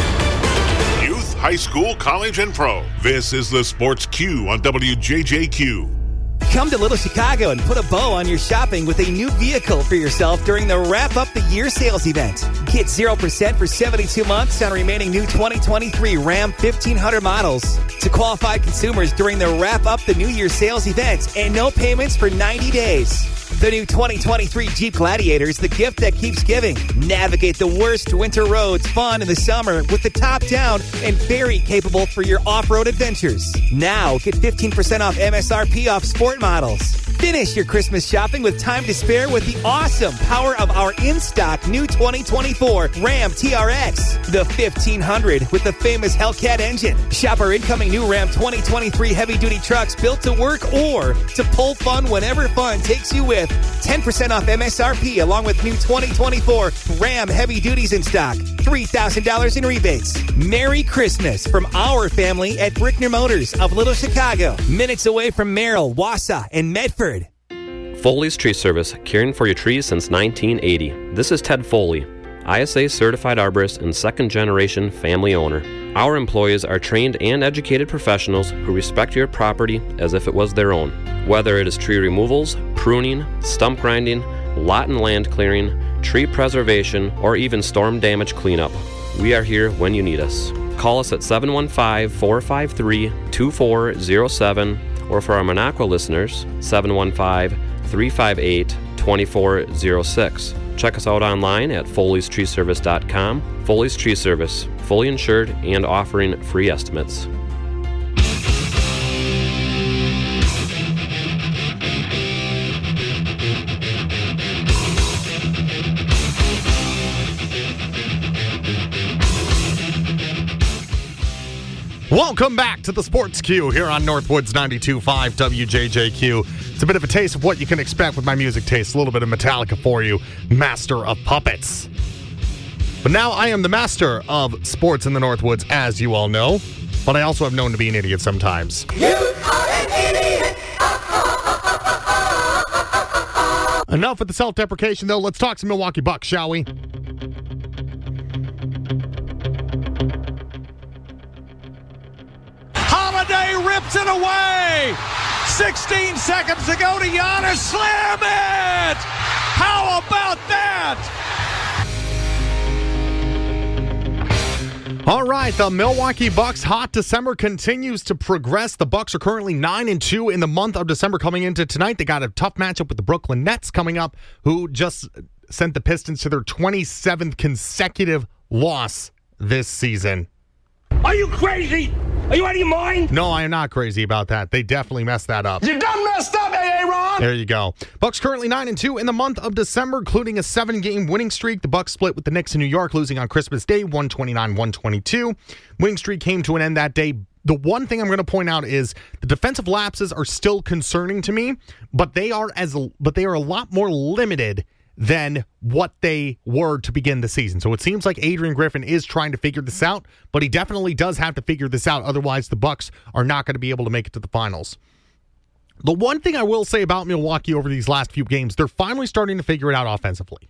Youth, high school, college, and pro. This is the Sports Q on W J J Q. Come to Little Chicago and put a bow on your shopping with a new vehicle for yourself during the Wrap Up the Year sales event. Get zero percent for seventy-two months on remaining new twenty twenty-three Ram fifteen hundred models to qualified consumers during the Wrap Up the New Year sales event, and no payments for ninety days. The new twenty twenty-three Jeep Gladiator is the gift that keeps giving. Navigate the worst winter roads fun in the summer with the top down and very capable for your off-road adventures. Now get fifteen percent off M S R P off sport models. Finish your Christmas shopping with time to spare with the awesome power of our in-stock new twenty twenty-four Ram T R X, the fifteen hundred with the famous Hellcat engine. Shop our incoming new Ram twenty twenty-three heavy-duty trucks built to work or to pull fun whenever fun takes you with. ten percent off M S R P along with new twenty twenty-four Ram heavy duties in stock. three thousand dollars in rebates. Merry Christmas from our family at Brickner Motors of Little Chicago. Minutes away from Merrill, Wausau, and Medford. Foley's Tree Service, caring for your trees since nineteen eighty. This is Ted Foley, I S A certified arborist and second generation family owner. Our employees are trained and educated professionals who respect your property as if it was their own. Whether it is tree removals, pruning, stump grinding, lot and land clearing, tree preservation, or even storm damage cleanup, we are here when you need us. Call us at seven one five, four five three, two four zero seven, or for our Minocqua listeners, seven one five, three five eight, two four zero six. Check us out online at Foley's Tree Service dot com. Foley's Tree Service, fully insured and offering free estimates. Welcome back to the Sports Q here on Northwoods ninety-two point five W J J Q. It's a bit of a taste of what you can expect with my music taste. A little bit of Metallica for you, Master of Puppets. But now I am the master of sports in the Northwoods, as you all know. But I also have known to be an idiot sometimes. You are an idiot. Enough with the self-deprecation, though. Let's talk some Milwaukee Bucks, shall we? Holiday rips it away. sixteen seconds to go to Giannis. Slam it! How about that? All right, the Milwaukee Bucks hot December continues to progress. The Bucks are currently nine and two in the month of December coming into tonight. They got a tough matchup with the Brooklyn Nets coming up, who just sent the Pistons to their twenty-seventh consecutive loss this season. Are you crazy? Are you out of your mind? No, I am not crazy about that. They definitely messed that up. You done messed up, Aaron. There you go. Bucks currently nine and two in the month of December, including a seven-game winning streak. The Bucks split with the Knicks in New York, losing on Christmas Day, one twenty-nine one twenty-two. Winning streak came to an end that day. The one thing I'm going to point out is the defensive lapses are still concerning to me, but they are as but they are a lot more limited than what they were to begin the season. So it seems like Adrian Griffin is trying to figure this out, but he definitely does have to figure this out. Otherwise, the Bucks are not going to be able to make it to the finals. The one thing I will say about Milwaukee over these last few games, they're finally starting to figure it out offensively.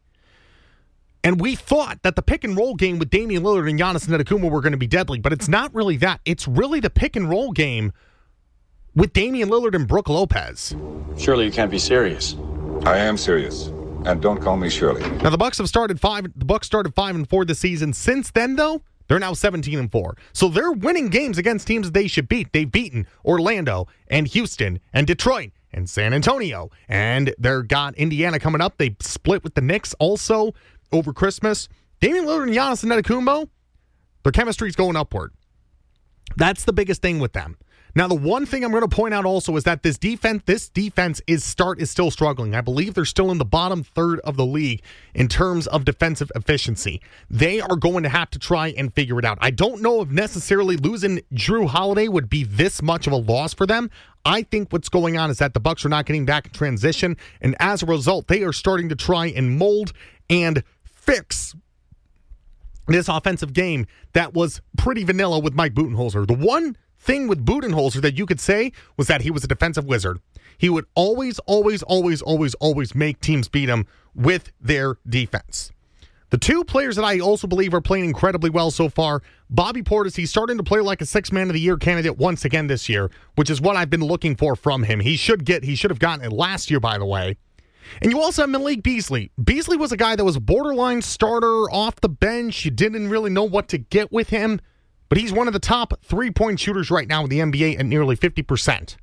And we thought that the pick and roll game with Damian Lillard and Giannis Antetokounmpo were going to be deadly, but it's not really that. It's really the pick and roll game with Damian Lillard and Brook Lopez. Surely you can't be serious. I am serious. And don't call me Shirley. Now the Bucks have started five. The Bucks started five and four this season. Since then, though, they're now seventeen and four. So they're winning games against teams they should beat. They've beaten Orlando and Houston and Detroit and San Antonio, and they've got Indiana coming up. They split with the Knicks also over Christmas. Damian Lillard and Giannis Antetokounmpo, their chemistry's going upward. That's the biggest thing with them. Now, the one thing I'm going to point out also is that this defense, this defense is start is still struggling. I believe they're still in the bottom third of the league in terms of defensive efficiency. They are going to have to try and figure it out. I don't know if necessarily losing Drew Holiday would be this much of a loss for them. I think what's going on is that the Bucks are not getting back in transition, and as a result, they are starting to try and mold and fix this offensive game that was pretty vanilla with Mike Budenholzer. The one thing with Budenholzer that you could say was that he was a defensive wizard. He would always, always, always, always, always make teams beat him with their defense. The two players that I also believe are playing incredibly well so far, Bobby Portis, he's starting to play like a six man of the year candidate once again this year, which is what I've been looking for from him. He should get, he should have gotten it last year, by the way. And you also have Malik Beasley. Beasley was a guy that was a borderline starter off the bench. You didn't really know what to get with him. But he's one of the top three-point shooters right now in the N B A at nearly fifty percent.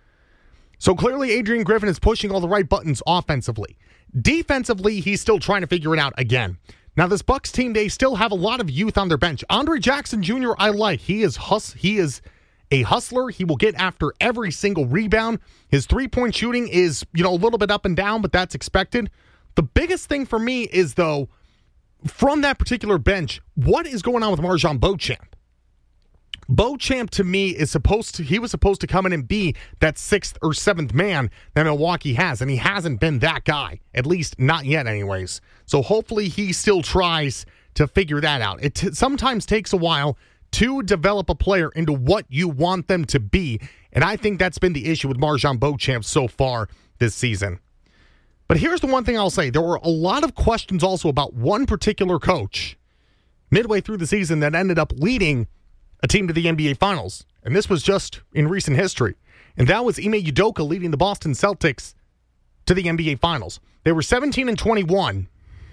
So clearly Adrian Griffin is pushing all the right buttons offensively. Defensively, he's still trying to figure it out again. Now, this Bucks team, they still have a lot of youth on their bench. Andre Jackson Junior, I like. He is hus- He is a hustler. He will get after every single rebound. His three-point shooting is, you know, a little bit up and down, but that's expected. The biggest thing for me is, though, from that particular bench, what is going on with MarJon Beauchamp? Beauchamp, to me, is supposed to, he was supposed to come in and be that sixth or seventh man that Milwaukee has, and he hasn't been that guy, at least not yet anyways. So hopefully he still tries to figure that out. It t- sometimes takes a while to develop a player into what you want them to be, and I think that's been the issue with MarJon Beauchamp so far this season. But here's the one thing I'll say. There were a lot of questions also about one particular coach midway through the season that ended up leading a team to the N B A Finals, and this was just in recent history, and that was Ime Udoka leading the Boston Celtics to the N B A Finals. They were seventeen and twenty-one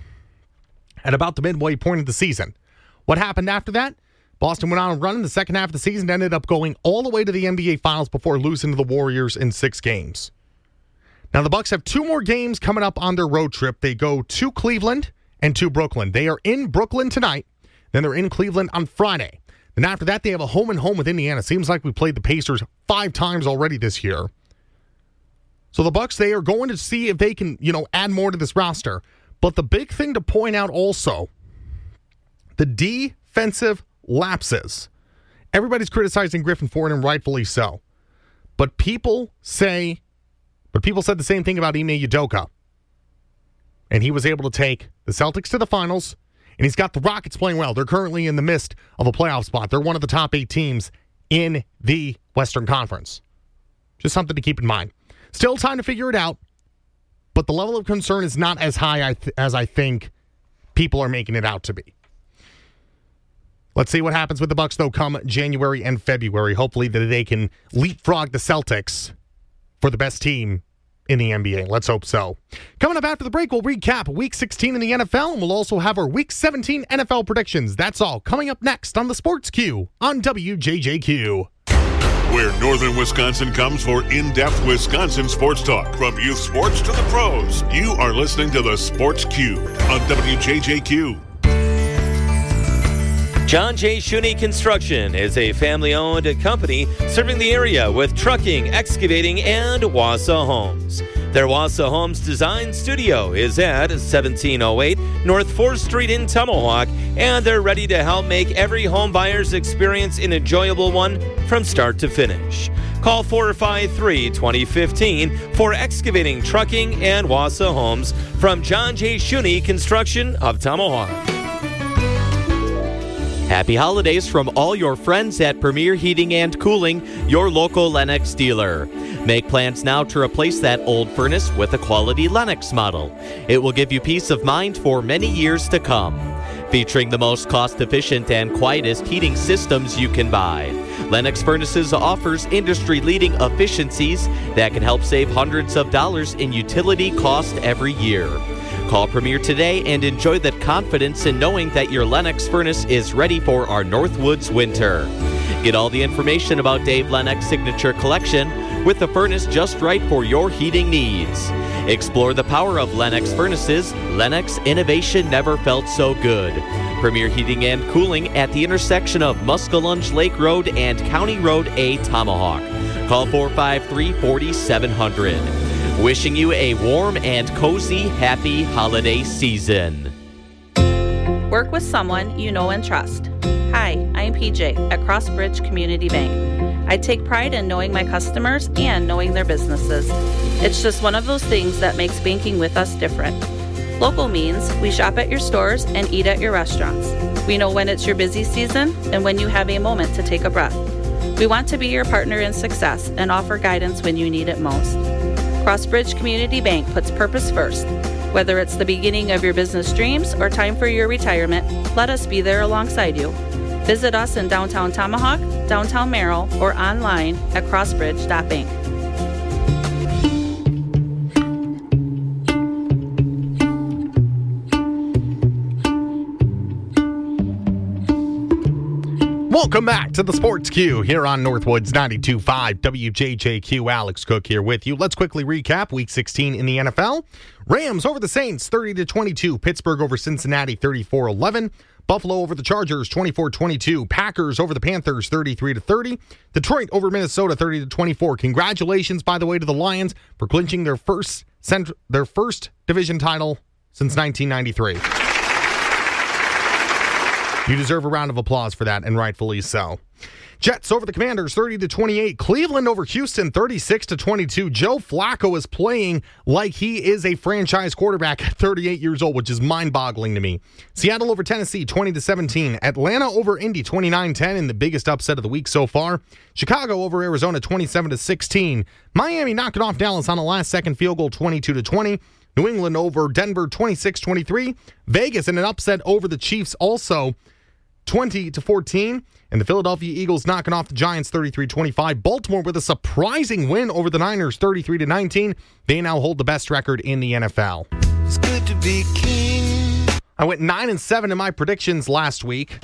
at about the midway point of the season. What happened after that? Boston went on a run in the second half of the season, ended up going all the way to the N B A Finals before losing to the Warriors in six games. Now the Bucks have two more games coming up on their road trip. They go to Cleveland and to Brooklyn. They are in Brooklyn tonight, then they're in Cleveland on Friday. And after that, they have a home and home with Indiana. Seems like we played the Pacers five times already this year. So the Bucks, they are going to see if they can, you know, add more to this roster. But the big thing to point out also, the defensive lapses. Everybody's criticizing Griffin for it, and rightfully so. But people say, but people said the same thing about Ime Udoka. And he was able to take the Celtics to the finals, and he's got the Rockets playing well. They're currently in the midst of a playoff spot. They're one of the top eight teams in the Western Conference. Just something to keep in mind. Still time to figure it out, but the level of concern is not as high as I think people are making it out to be. Let's see what happens with the Bucks, though, come January and February. Hopefully that they can leapfrog the Celtics for the best team in the N B A. Let's hope so. Coming up after the break, we'll recap Week sixteen in the N F L, and we'll also have our Week seventeen N F L predictions. That's all coming up next on the Sports Q on W J J Q. Where Northern Wisconsin comes for in-depth Wisconsin sports talk. From youth sports to the pros, you are listening to the Sports Q on W J J Q. John J. Shuney Construction is a family-owned company serving the area with trucking, excavating, and Wassa Homes. Their Wassa Homes Design Studio is at seventeen oh eight North fourth Street in Tomahawk, and they're ready to help make every home buyer's experience an enjoyable one from start to finish. Call four five three, two oh one five for excavating, trucking, and Wassa Homes from John J. Shuney Construction of Tomahawk. Happy holidays from all your friends at Premier Heating and Cooling, your local Lennox dealer. Make plans now to replace that old furnace with a quality Lennox model. It will give you peace of mind for many years to come. Featuring the most cost-efficient and quietest heating systems you can buy, Lennox Furnaces offers industry-leading efficiencies that can help save hundreds of dollars in utility cost every year. Call Premier today and enjoy the confidence in knowing that your Lennox furnace is ready for our Northwoods winter. Get all the information about Dave Lennox Signature Collection with the furnace just right for your heating needs. Explore the power of Lennox furnaces. Lennox innovation never felt so good. Premier Heating and Cooling at the intersection of Muskellunge Lake Road and County Road A, Tomahawk. Call four five three, four seven zero zero. Wishing you a warm and cozy, happy holiday season. Work with someone you know and trust. Hi, I'm P J at Crossbridge Community Bank. I take pride in knowing my customers and knowing their businesses. It's just one of those things that makes banking with us different. Local means we shop at your stores and eat at your restaurants. We know when it's your busy season and when you have a moment to take a breath. We want to be your partner in success and offer guidance when you need it most. Crossbridge Community Bank puts purpose first. Whether it's the beginning of your business dreams or time for your retirement, let us be there alongside you. Visit us in downtown Tomahawk, downtown Merrill, or online at crossbridge dot bank. Welcome back to the Sports Q here on Northwoods ninety-two point five W J J Q. Alex Cook here with you. Let's quickly recap Week sixteen in the N F L. Rams over the Saints thirty to twenty-two. Pittsburgh over Cincinnati thirty-four eleven. Buffalo over the Chargers twenty-four twenty-two. Packers over the Panthers thirty-three to thirty. Detroit over Minnesota thirty to twenty-four. Congratulations, by the way, to the Lions for clinching their first cent- their first division title since nineteen ninety-three. You deserve a round of applause for that, and rightfully so. Jets over the Commanders thirty to twenty-eight. Cleveland over Houston thirty-six to twenty-two. Joe Flacco is playing like he is a franchise quarterback at thirty-eight years old, which is mind-boggling to me. Seattle over Tennessee twenty to seventeen. Atlanta over Indy twenty-nine ten in the biggest upset of the week so far. Chicago over Arizona twenty-seven to sixteen. Miami knocking off Dallas on a last-second field goal twenty-two to twenty. New England over Denver twenty-six twenty-three. Vegas in an upset over the Chiefs also twenty to fourteen. And the Philadelphia Eagles knocking off the Giants thirty-three twenty-five. Baltimore with a surprising win over the Niners thirty-three to nineteen. They now hold the best record in the N F L. It's good to be king. I went nine and seven in my predictions last week.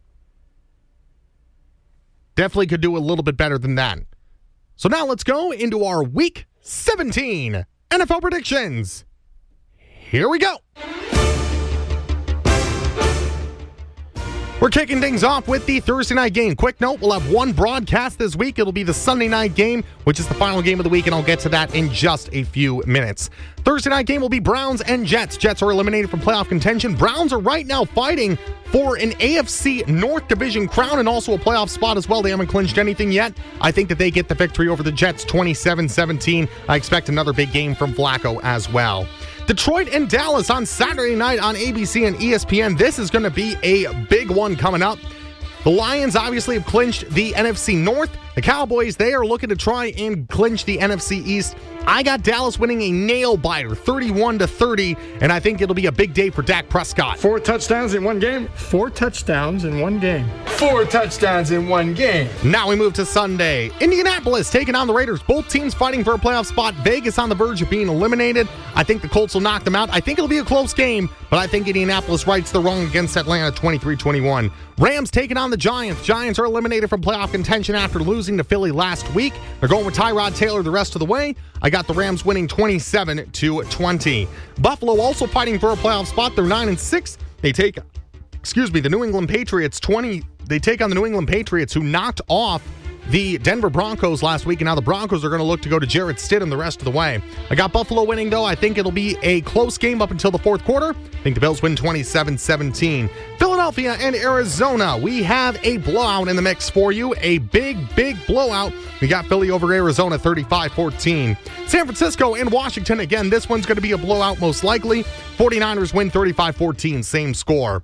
Definitely could do a little bit better than that. So now let's go into our Week seventeen N F L predictions. Here we go. We're kicking things off with the Thursday night game. Quick note, we'll have one broadcast this week. It'll be the Sunday night game, which is the final game of the week, and I'll get to that in just a few minutes. Thursday night game will be Browns and Jets. Jets are eliminated from playoff contention. Browns are right now fighting for an A F C North Division crown and also a playoff spot as well. They haven't clinched anything yet. I think that they get the victory over the Jets twenty-seven seventeen. I expect another big game from Flacco as well. Detroit and Dallas on Saturday night on A B C and E S P N. This is going to be a big one coming up. The Lions obviously have clinched the N F C North. The Cowboys, they are looking to try and clinch the N F C East. I got Dallas winning a nail-biter, thirty-one to thirty, and I think it'll be a big day for Dak Prescott. Four touchdowns in one game? Four touchdowns in one game. Four touchdowns in one game. Now we move to Sunday. Indianapolis taking on the Raiders. Both teams fighting for a playoff spot. Vegas on the verge of being eliminated. I think the Colts will knock them out. I think it'll be a close game, but I think Indianapolis rights the wrong against Atlanta twenty-three twenty-one. Rams taking on the Giants. Giants are eliminated from playoff contention after losing to Philly last week. They're going with Tyrod Taylor the rest of the way. I got the Rams winning twenty-seven to twenty. Buffalo also fighting for a playoff spot. They're nine and six. They take, excuse me, the New England Patriots twenty. They take on the New England Patriots, who knocked off the Denver Broncos last week, and now the Broncos are going to look to go to Jarrett Stidham the rest of the way. I got Buffalo winning, though. I think it'll be a close game up until the fourth quarter. I think the Bills win twenty-seven seventeen. Philadelphia and Arizona. We have a blowout in the mix for you. A big, big blowout. We got Philly over Arizona thirty-five fourteen. San Francisco and Washington. Again, this one's going to be a blowout most likely. forty-niners win thirty-five fourteen. Same score.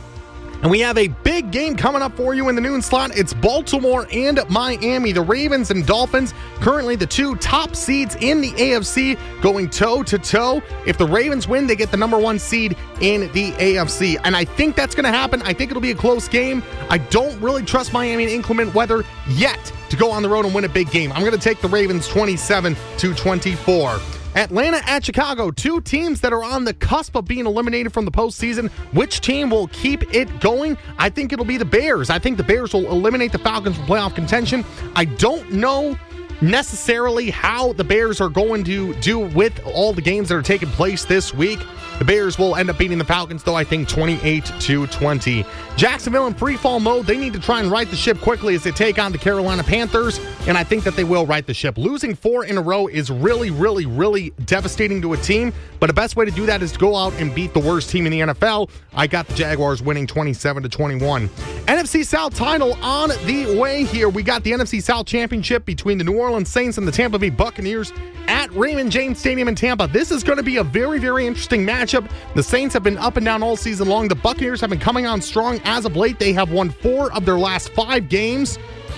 And we have a big game coming up for you in the noon slot. It's Baltimore and Miami. The Ravens and Dolphins, currently the two top seeds in the A F C, going toe-to-toe. If the Ravens win, they get the number one seed in the A F C. And I think that's going to happen. I think it'll be a close game. I don't really trust Miami in inclement weather yet to go on the road and win a big game. I'm going to take the Ravens twenty-seven to twenty-four. Atlanta at Chicago, two teams that are on the cusp of being eliminated from the postseason. Which team will keep it going? I think it'll be the Bears. I think the Bears will eliminate the Falcons from playoff contention. I don't know necessarily how the Bears are going to do with all the games that are taking place this week. The Bears will end up beating the Falcons, though, I think twenty-eight to twenty. Jacksonville in free fall mode. They need to try and right the ship quickly as they take on the Carolina Panthers, and I think that they will right the ship. Losing four in a row is really, really, really devastating to a team, but the best way to do that is to go out and beat the worst team in the N F L. I got the Jaguars winning twenty-seven to twenty-one. N F C South title on the way here. We got the N F C South Championship between the New Orleans Saints and the Tampa Bay Buccaneers at Raymond James Stadium in Tampa. This is going to be a very, very interesting matchup. The Saints have been up and down all season long. The Buccaneers have been coming on strong as of late. They have won four of their last five games.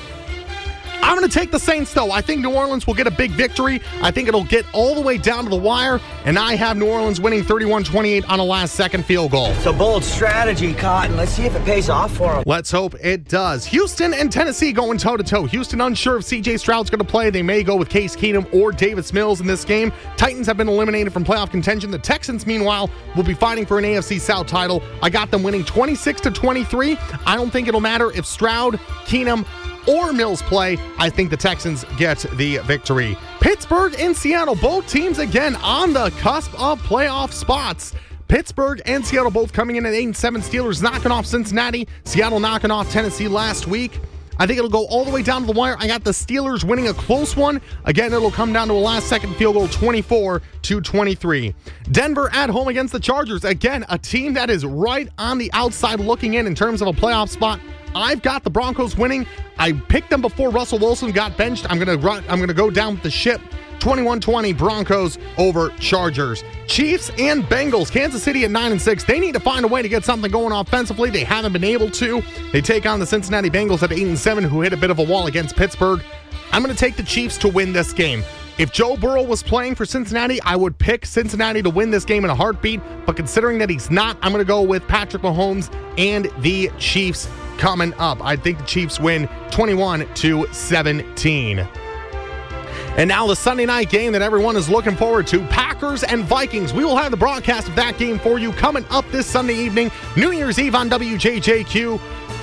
I'm going to take the Saints, though. I think New Orleans will get a big victory. I think it'll get all the way down to the wire, and I have New Orleans winning thirty-one twenty-eight on a last-second field goal. It's a bold strategy, Cotton. Let's see if it pays off for them. Let's hope it does. Houston and Tennessee going toe-to-toe. Houston unsure if C J Stroud's going to play. They may go with Case Keenum or Davis Mills in this game. Titans have been eliminated from playoff contention. The Texans, meanwhile, will be fighting for an A F C South title. I got them winning twenty-six to twenty-three. I don't think it'll matter if Stroud, Keenum, or Mills play. I think the Texans get the victory. Pittsburgh and Seattle, both teams again on the cusp of playoff spots. Pittsburgh and Seattle both coming in at eight and seven. Steelers knocking off Cincinnati. Seattle knocking off Tennessee last week. I think it'll go all the way down to the wire. I got the Steelers winning a close one. Again, it'll come down to a last-second field goal, twenty-four to twenty-three. Denver at home against the Chargers. Again, a team that is right on the outside looking in in terms of a playoff spot. I've got the Broncos winning. I picked them before Russell Wilson got benched. I'm going to run. I'm going to go down with the ship. twenty-one twenty Broncos over Chargers. Chiefs and Bengals. Kansas City at nine and six. They need to find a way to get something going offensively. They haven't been able to. They take on the Cincinnati Bengals at eight and seven, who hit a bit of a wall against Pittsburgh. I'm going to take the Chiefs to win this game. If Joe Burrow was playing for Cincinnati, I would pick Cincinnati to win this game in a heartbeat. But considering that he's not, I'm going to go with Patrick Mahomes and the Chiefs coming up. I think the Chiefs win twenty-one to seventeen. And now the Sunday night game that everyone is looking forward to, Packers and Vikings. We will have the broadcast of that game for you coming up this Sunday evening, New Year's Eve on W J J Q.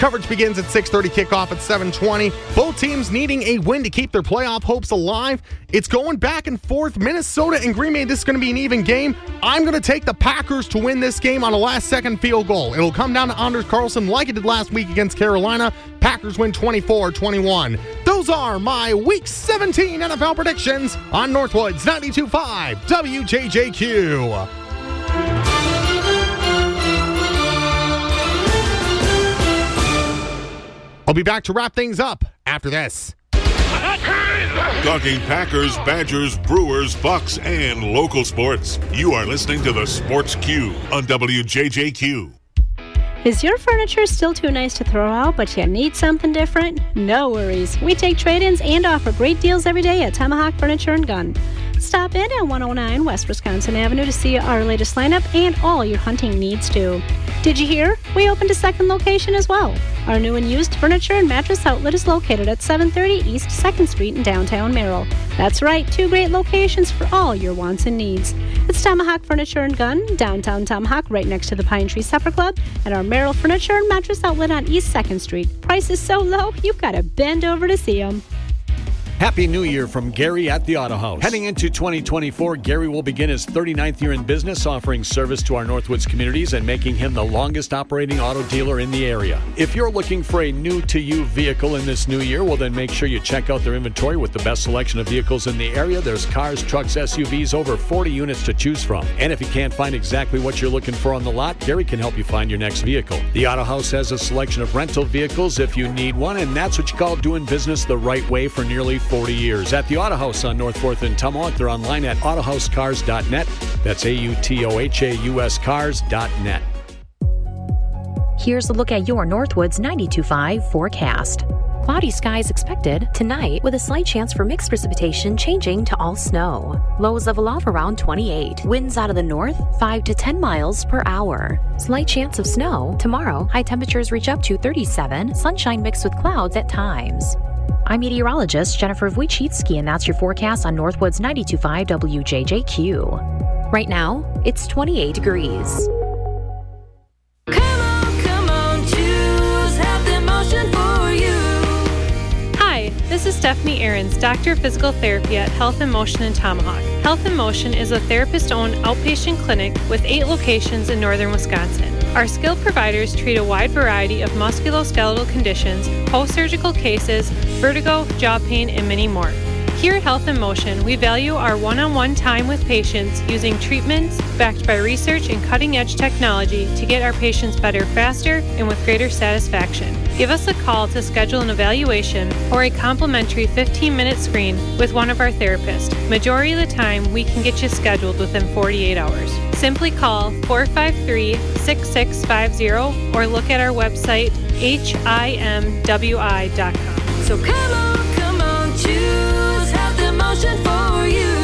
Coverage begins at six thirty, kickoff at seven twenty. Both teams needing a win to keep their playoff hopes alive. It's going back and forth. Minnesota and Green Bay, this is going to be an even game. I'm going to take the Packers to win this game on a last-second field goal. It'll come down to Anders Carlson like it did last week against Carolina. Packers win twenty-four twenty-one. Those are my Week seventeen N F L predictions on Northwoods ninety-two point five W J J Q. I'll be back to wrap things up after this. Talking Packers, Badgers, Brewers, Bucks, and local sports. You are listening to the Sports Q on W J J Q. Is your furniture still too nice to throw out, but you need something different? No worries. We take trade-ins and offer great deals every day at Tomahawk Furniture and Gun. Stop in at one oh nine West Wisconsin Avenue to see our latest lineup and all your hunting needs too. Did you hear? We opened a second location as well. Our new and used furniture and mattress outlet is located at seven thirty East second Street in downtown Merrill. That's right, two great locations for all your wants and needs. It's Tomahawk Furniture and Gun, downtown Tomahawk, right next to the Pine Tree Supper Club, and our Merrill Furniture and Mattress Outlet on East second Street. Prices so low, you've got to bend over to see them. Happy New Year from Gary at the Auto House. Heading into twenty twenty-four, Gary will begin his thirty-ninth year in business, offering service to our Northwoods communities and making him the longest operating auto dealer in the area. If you're looking for a new-to-you vehicle in this new year, well then make sure you check out their inventory with the best selection of vehicles in the area. There's cars, trucks, S U Vs, over forty units to choose from. And if you can't find exactly what you're looking for on the lot, Gary can help you find your next vehicle. The Auto House has a selection of rental vehicles if you need one, and that's what you call doing business the right way for nearly forty years. At the Auto House on North fourth and Tomahawk, they're online at auto house cars dot net. That's A U T O H A U S cars dot net. Here's a look at your Northwoods ninety-two point five forecast. Cloudy skies expected tonight with a slight chance for mixed precipitation changing to all snow. Lows level off around twenty-eight. Winds out of the north five to ten miles per hour. Slight chance of snow tomorrow. High temperatures reach up to thirty-seven. Sunshine mixed with clouds at times. I'm meteorologist Jennifer Wojcicki, and that's your forecast on Northwoods ninety-two point five W J J Q. Right now, it's twenty-eight degrees. Come on, come on, choose Health in Motion for you. Hi, this is Stephanie Ahrens, Doctor of Physical Therapy at Health in Motion in Tomahawk. Health in Motion is a therapist-owned outpatient clinic with eight locations in northern Wisconsin. Our skilled providers treat a wide variety of musculoskeletal conditions, post-surgical cases, vertigo, jaw pain, and many more. Here at Health in Motion, we value our one-on-one time with patients using treatments backed by research and cutting-edge technology to get our patients better faster and with greater satisfaction. Give us a call to schedule an evaluation or a complimentary fifteen-minute screen with one of our therapists. Majority of the time, we can get you scheduled within forty-eight hours. Simply call four five three, six six five zero or look at our website, H I M W I dot com. So come on, come on, choose Health in Motion for you.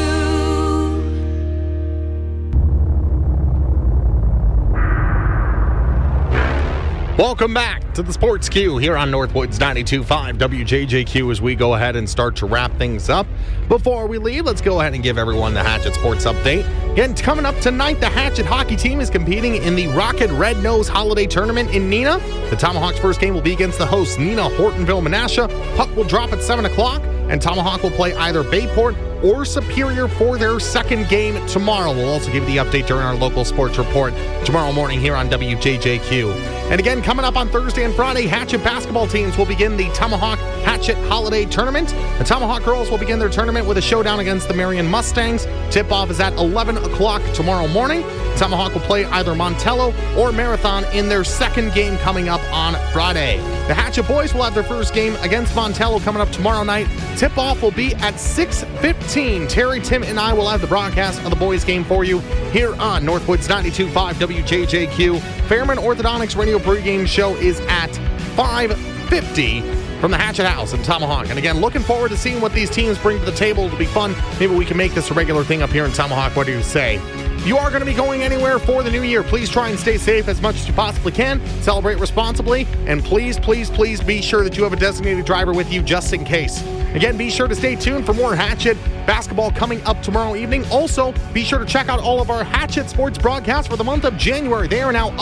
Welcome back to the Sports Q here on Northwoods ninety-two point five W J J Q as we go ahead and start to wrap things up. Before we leave, let's go ahead and give everyone the Hatchet Sports update. Again, coming up tonight, the Hatchet hockey team is competing in the Rocket Red Nose Holiday Tournament in Neenah. The Tomahawks' first game will be against the hosts, Neenah Hortonville Menasha. Puck will drop at seven o'clock, and Tomahawk will play either Bayport or Superior for their second game tomorrow. We'll also give you the update during our local sports report tomorrow morning here on W J J Q. And again, coming up on Thursday and Friday, Hatchet basketball teams will begin the Tomahawk Hatchet Holiday Tournament. The Tomahawk girls will begin their tournament with a showdown against the Marion Mustangs. Tip-off is at eleven o'clock tomorrow morning. Tomahawk will play either Montello or Marathon in their second game coming up on Friday. The Hatchet boys will have their first game against Montello coming up tomorrow night. Tip-off will be at six fifteen. Terry, Tim, and I will have the broadcast of the boys' game for you here on Northwoods ninety-two point five W J J Q. Fairman Orthodontics Radio pregame show is at five fifty from the Hatchet House in Tomahawk. And again, looking forward to seeing what these teams bring to the table. It'll be fun. Maybe we can make this a regular thing up here in Tomahawk. What do you say? If you are going to be going anywhere for the new year, please try and stay safe as much as you possibly can. Celebrate responsibly. And please, please, please be sure that you have a designated driver with you just in case. Again, be sure to stay tuned for more Hatchet basketball coming up tomorrow evening. Also, be sure to check out all of our Hatchet sports broadcasts for the month of January. They are now up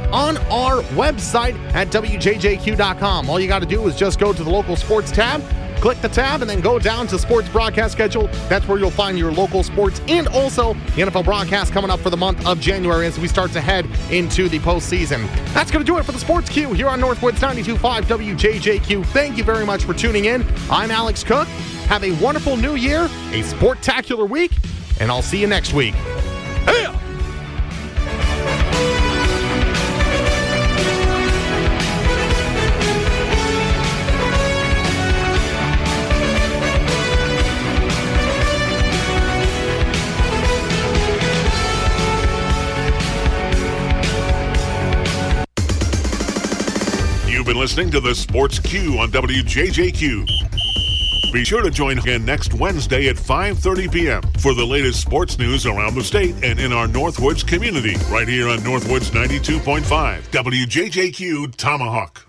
on our website at W J J Q dot com. All you got to do is just go to the local sports tab, click the tab, and then go down to sports broadcast schedule. That's where you'll find your local sports and also the N F L broadcast coming up for the month of January as we start to head into the postseason. That's going to do it for the Sports Q here on Northwoods ninety-two point five W J J Q. Thank you very much for tuning in. I'm Alex Cook. Have a wonderful new year, a sportacular week, and I'll see you next week. Hey! You've been listening to the Sports Q on W J J Q. Be sure to join again next Wednesday at five thirty p.m. for the latest sports news around the state and in our Northwoods community, right here on Northwoods ninety-two point five W J J Q Tomahawk.